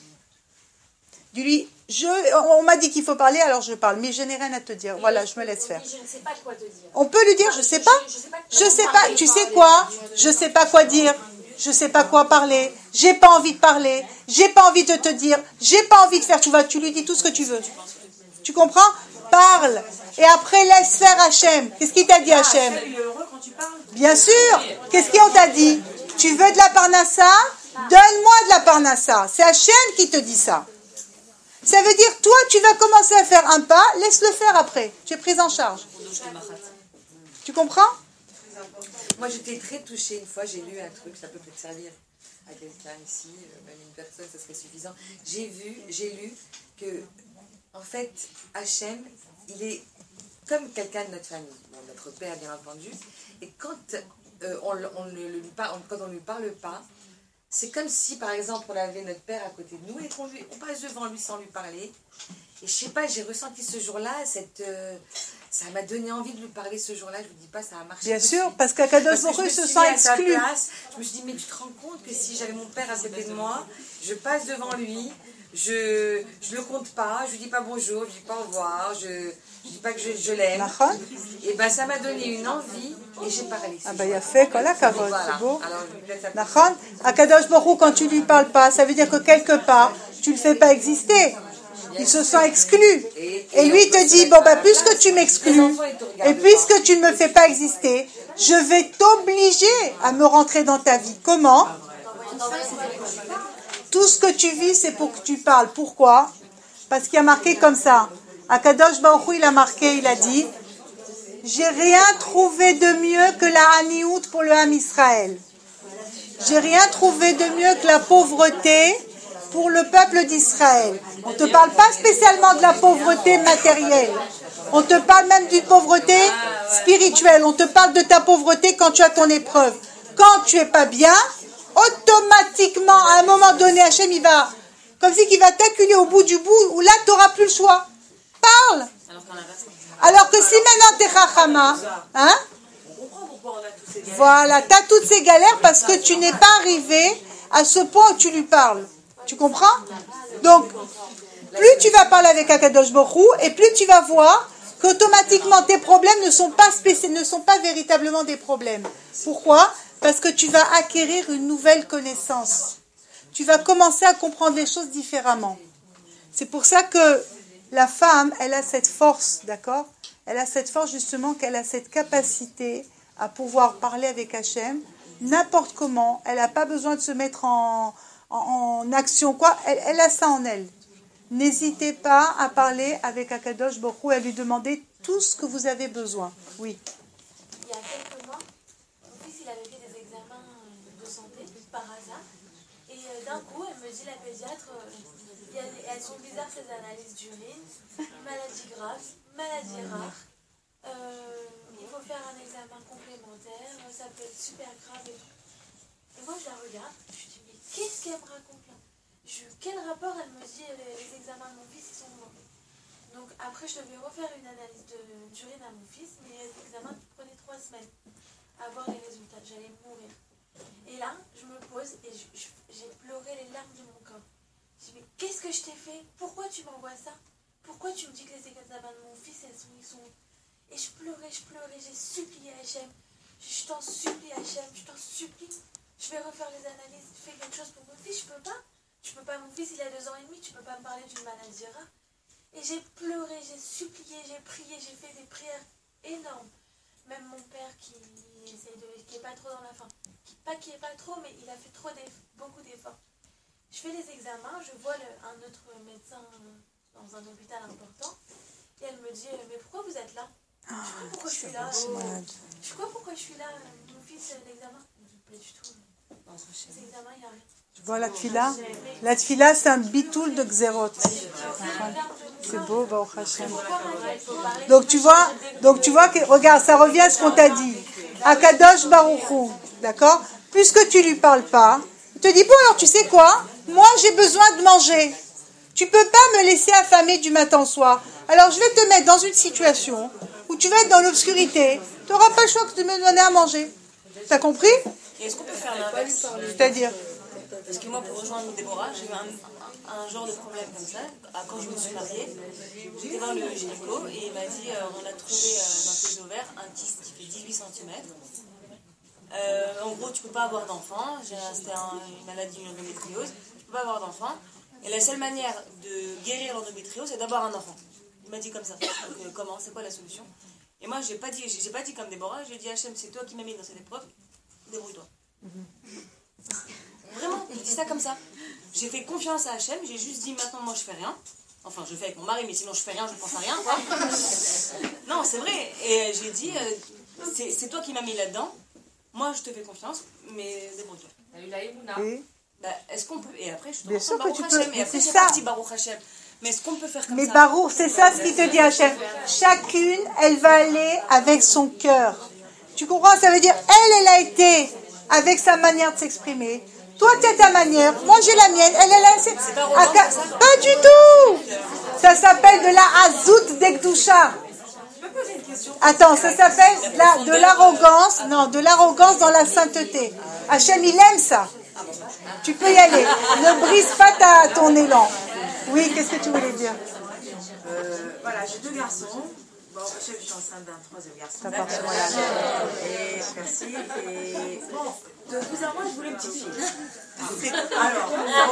Dis-lui, on m'a dit qu'il faut parler, alors je parle, mais je n'ai rien à te dire. Voilà, je me laisse faire. Je ne sais pas quoi te dire. On peut lui dire, je sais pas. Je sais pas. Tu sais quoi? Je sais pas quoi dire. Je sais pas quoi parler. J'ai pas envie de parler. J'ai pas envie de te dire. J'ai pas envie de faire. Tu lui dis tout ce que tu veux. Tu comprends? Parle. Et après, laisse faire Hachem. Qu'est-ce qu'il t'a dit, Hachem? Bien sûr. Qu'est-ce qu'on t'a dit? Tu veux de la parnassa? Donne-moi de la parnassa. C'est Hachem qui te dit ça. Ça veut dire, toi, tu vas commencer à faire un pas, laisse-le faire après. Tu es prise en charge. Tu comprends? Moi, j'étais très touchée une fois, j'ai lu un truc, ça peut peut-être servir à quelqu'un ici, même une personne, ça serait suffisant. J'ai lu que, en fait, Hachem, il est comme quelqu'un de notre famille, bon, notre père, bien entendu, et quand on ne lui parle pas, c'est comme si, par exemple, on avait notre père à côté de nous et qu'on passe devant lui sans lui parler. Et je sais pas, j'ai ressenti ce jour-là, ça m'a donné envie de lui parler ce jour-là. Je vous dis pas, ça a marché. Bien sûr, parce qu'Akadosh Baruch Hu se sent exclu. Je me suis dit, mais tu te rends compte que si j'avais mon père à côté de moi, je passe devant lui, je le compte pas, je lui dis pas bonjour, je lui dis pas au revoir, je dis pas que je l'aime. Et ben ça m'a donné une envie et j'ai parlé. Ah ben il a fait quoi là, Kavod, c'est beau. Nachon, Akadosh Baruch Hu, quand tu lui parles pas, ça veut dire que quelque part tu le fais pas exister. Il se sent exclu. Et lui il te dit, bon ben puisque tu m'exclus et puisque tu ne me fais pas exister, je vais t'obliger à me rentrer dans ta vie. Comment? Tout ce que tu vis, c'est pour que tu parles. Pourquoi? Parce qu'il y a marqué comme ça. Akadosh Baruch Hu, il a marqué, il a dit, j'ai rien trouvé de mieux que la haniout pour le Ham Israël. J'ai rien trouvé de mieux que la pauvreté pour le peuple d'Israël. On ne te parle pas spécialement de la pauvreté matérielle. On te parle même d'une pauvreté spirituelle. On te parle de ta pauvreté quand tu as ton épreuve. Quand tu es pas bien, automatiquement, à un moment donné, Hachem, il va, comme si qu'il va t'acculer au bout du bout, où là, tu n'auras plus le choix. Parle. Alors que si maintenant tu es chachama, hein? Voilà, tu as toutes ces galères parce que tu n'es pas arrivé à ce point où tu lui parles. Tu comprends? Donc, plus tu vas parler avec Akadosh Baruch Hu, et plus tu vas voir qu'automatiquement tes problèmes ne sont pas véritablement des problèmes. Pourquoi? Parce que tu vas acquérir une nouvelle connaissance. Tu vas commencer à comprendre les choses différemment. C'est pour ça que la femme, elle a cette force, d'accord? Elle a cette force justement qu'elle a cette capacité à pouvoir parler avec Hachem n'importe comment. Elle n'a pas besoin de se mettre en action, quoi. Elle a ça en elle. N'hésitez pas à parler avec Akadosh Baruch Hu et à lui demander tout ce que vous avez besoin. Oui. Il y a quelques mois, mon fils il avait fait des examens de santé par hasard. Et d'un coup, elle me dit, la pédiatre, elles sont bizarres ces analyses d'urine, maladie grave, maladie rare. Il faut faire un examen complémentaire, ça peut être super grave et tout. Et moi je la regarde, je dis, mais qu'est-ce qu'elle me raconte là? Quel rapport? Elle me dit les examens de mon fils ils sont mauvais. Donc après je devais refaire une analyse d'urine à mon fils, mais les examens prenaient 3 semaines à voir les résultats. J'allais mourir. Et là, je me pose et j'ai pleuré les larmes de mon corps. Je dis mais qu'est-ce que je t'ai fait? Pourquoi tu m'envoies ça? Pourquoi tu me dis que les examens de mon fils ils sont... Et je pleurais, j'ai supplié Hachem. Je t'en supplie Hachem, je t'en supplie. Je vais refaire les analyses, fais quelque chose pour mon fils, je peux pas. Tu peux pas, mon fils il a 2 ans et demi, tu peux pas me parler d'une maladie rare. Et j'ai pleuré, j'ai supplié, j'ai prié, j'ai fait des prières énormes. Même mon père qui est pas trop dans la faim. Pas qui est pas trop, mais il a fait beaucoup d'efforts. Je fais les examens, je vois un autre médecin dans un hôpital important. Et elle me dit, mais pourquoi vous êtes là? Je sais pas pourquoi je suis là. Je sais pas pourquoi je suis là, mon fils, l'examen. Pas du tout. Ces examens, il n'y a rien. Tu vois la tfila? La tfila, c'est un bitoul de Xerot. C'est beau, Baruch Hashem. Donc tu vois que, regarde, ça revient à ce qu'on t'a dit. Akadosh Baruch Hu, d'accord? Puisque tu lui parles pas, il te dit, bon alors tu sais quoi? Moi j'ai besoin de manger. Tu peux pas me laisser affamer du matin au soir. Alors je vais te mettre dans une situation où tu vas être dans l'obscurité. Tu n'auras pas le choix que de me donner à manger. T'as compris? Et est-ce qu'on peut faire l'inverse? C'est-à-dire? Parce que moi, pour rejoindre Déborah, j'ai eu un genre de problème comme ça. Quand je me suis mariée, j'étais voir le gynéco et il m'a dit on a trouvé dans tes ovaires un kyste qui fait 18 cm. En gros, tu peux pas avoir d'enfant. C'était une maladie, une endométriose. Tu peux pas avoir d'enfant. Et la seule manière de guérir l'endométriose, c'est d'avoir un enfant. Il m'a dit comme ça. Donc, comment? C'est quoi la solution? Et moi, j'ai pas dit comme Déborah. J'ai dit Hachem, c'est toi qui m'as mis dans cette épreuve. Débrouille-toi. Vraiment, je dis ça comme ça. J'ai fait confiance à Hachem, j'ai juste dit maintenant moi je fais rien. Enfin je fais avec mon mari, mais sinon je fais rien, je pense à rien quoi. Non, c'est vrai. Et j'ai dit c'est toi qui m'as mis là-dedans. Moi je te fais confiance, mais débrouille-toi. T'as eu la émouna. Oui. Bah, est-ce qu'on peut... Et après je te Bien sûr que tu peux. Hachem, et après C'est c'est ça. parti Baruch Hachem. Mais est-ce qu'on peut faire comme Mais ça? Baruch, c'est ça ce qu'il te dit Hachem. Chacune, elle va aller avec son cœur. Tu comprends? Ça veut dire, elle a été avec sa manière de s'exprimer. Toi, tu as ta manière. Moi, j'ai la mienne. Elle a la... Pas du tout. Ça s'appelle de la Hazout d'Ekdoucha. Attends, ça s'appelle de l'arrogance. Non, de l'arrogance dans la sainteté. Hachem, il aime ça. Tu peux y aller. Ne brise pas ton élan. Oui, qu'est-ce que tu voulais dire? Voilà, j'ai 2 garçons. Bon, je suis enceinte d'un 3e garçon. Et merci. Et bon, de vous à moi, je voulais une petite fille. Alors,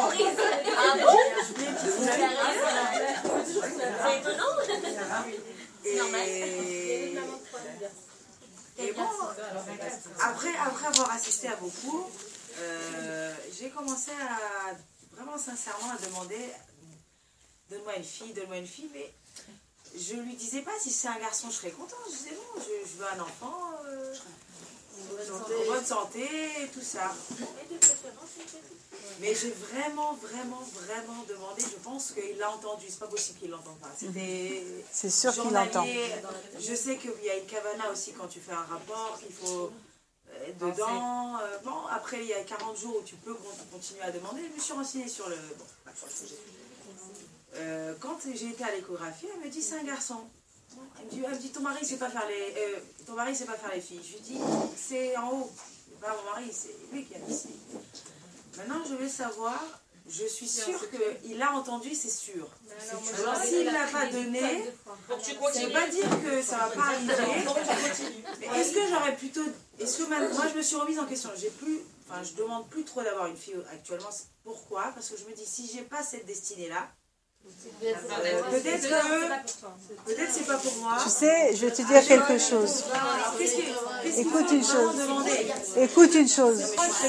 et bon, après avoir assisté à beaucoup, j'ai commencé à vraiment sincèrement à demander donne-moi une fille, mais je lui disais pas si c'est un garçon je serais contente. Je disais non, je veux un enfant en bonne santé, tout ça. Mais j'ai vraiment demandé. Je pense qu'il l'a entendu. C'est pas possible qu'il l'entende pas. C'est sûr qu'il l'entend. Je sais qu'il y a une kavana aussi quand tu fais un rapport qu'il faut être dedans. Bon, après il y a 40 jours où tu peux continuer à demander. Je me suis renseignée sur le sujet. Quand j'ai été à l'échographie, elle me dit c'est un garçon. Elle me dit ton mari sait pas faire les filles. Je lui dis c'est en haut, c'est pas mon mari, c'est lui qui a dit ça. Maintenant je vais savoir, je suis sûre qu'il a entendu, c'est sûr. Alors s'il ne l'a pas donné, ça ne veut pas dire que ça va pas arriver. Mais est-ce que j'aurais plutôt, moi je me suis remise en question. Je demande plus trop d'avoir une fille actuellement. Pourquoi? Parce que je me dis si j'ai pas cette destinée là. Peut-être c'est pas pour moi. Tu sais, je vais te dire quelque chose. Écoute une chose.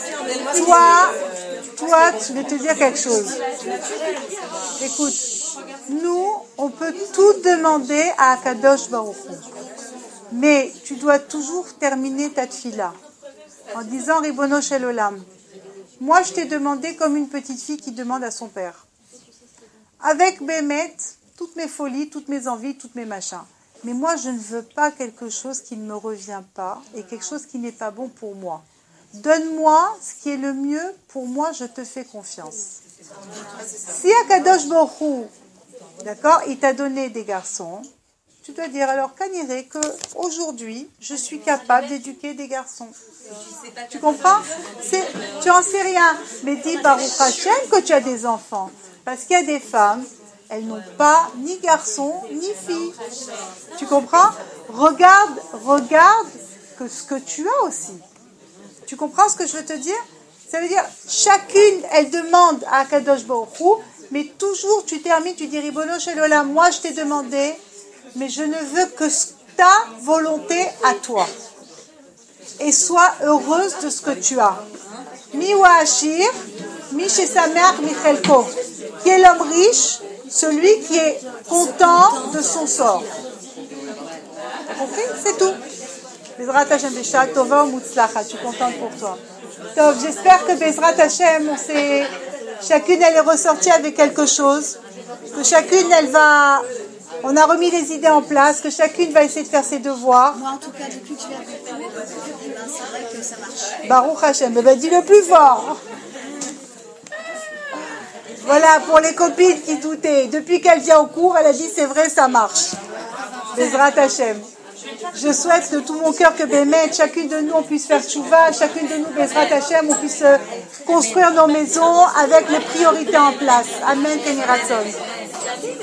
Toi, je vais te dire quelque chose. Écoute, nous, on peut tout demander à Akadosh Baruch Hu. Mais tu dois toujours terminer ta tfila en disant Ribono Shel Olam. Moi, je t'ai demandé comme une petite fille qui demande à son père. Avec Bémet, toutes mes folies, toutes mes envies, toutes mes machins. Mais moi, je ne veux pas quelque chose qui ne me revient pas et quelque chose qui n'est pas bon pour moi. donne-moi ce qui est le mieux, pour moi, je te fais confiance. Si Akadosh Baruch Hu, d'accord, il t'a donné des garçons, tu dois dire alors, Kaniré, que aujourd'hui, je suis capable d'éduquer des garçons. Tu comprends? Tu en sais rien, mais dis Baruch Hashem que tu as des enfants. Parce qu'il y a des femmes, elles n'ont pas ni garçon, ni fille. Tu comprends? Regarde que ce que tu as aussi. Tu comprends ce que je veux te dire? Ça veut dire, chacune, elle demande à Kadosh Baruch Hu, mais toujours tu termines, tu dis, Ribono Shel Olam, moi je t'ai demandé, mais je ne veux que ta volonté à toi. Et sois heureuse de ce que tu as. Mi wa ashir, mi chez sa mère, mi chelko. Qui est l'homme riche? Celui qui est content de son sort. T'as compris? C'est tout. Bezrat Hashem Beshal Tova ou Mutzlacha. Je suis contente pour toi. Donc, j'espère que Bezrat Hashem, chacune elle est ressortie avec quelque chose. Que chacune on a remis les idées en place. Que chacune va essayer de faire ses devoirs. Moi, en tout cas, depuis que je viens avec vous, c'est vrai que ça marche. Baruch Hashem. Eh ben, dis-le plus fort. Voilà, pour les copines qui doutaient. Depuis qu'elle vient au cours, elle a dit, c'est vrai, ça marche. Bezrat Hashem. Je souhaite de tout mon cœur que Bémet, chacune de nous, on puisse faire tchouva, chacune de nous, Bezrat Hashem, on puisse construire nos maisons avec les priorités en place. Amen, Keniratzon.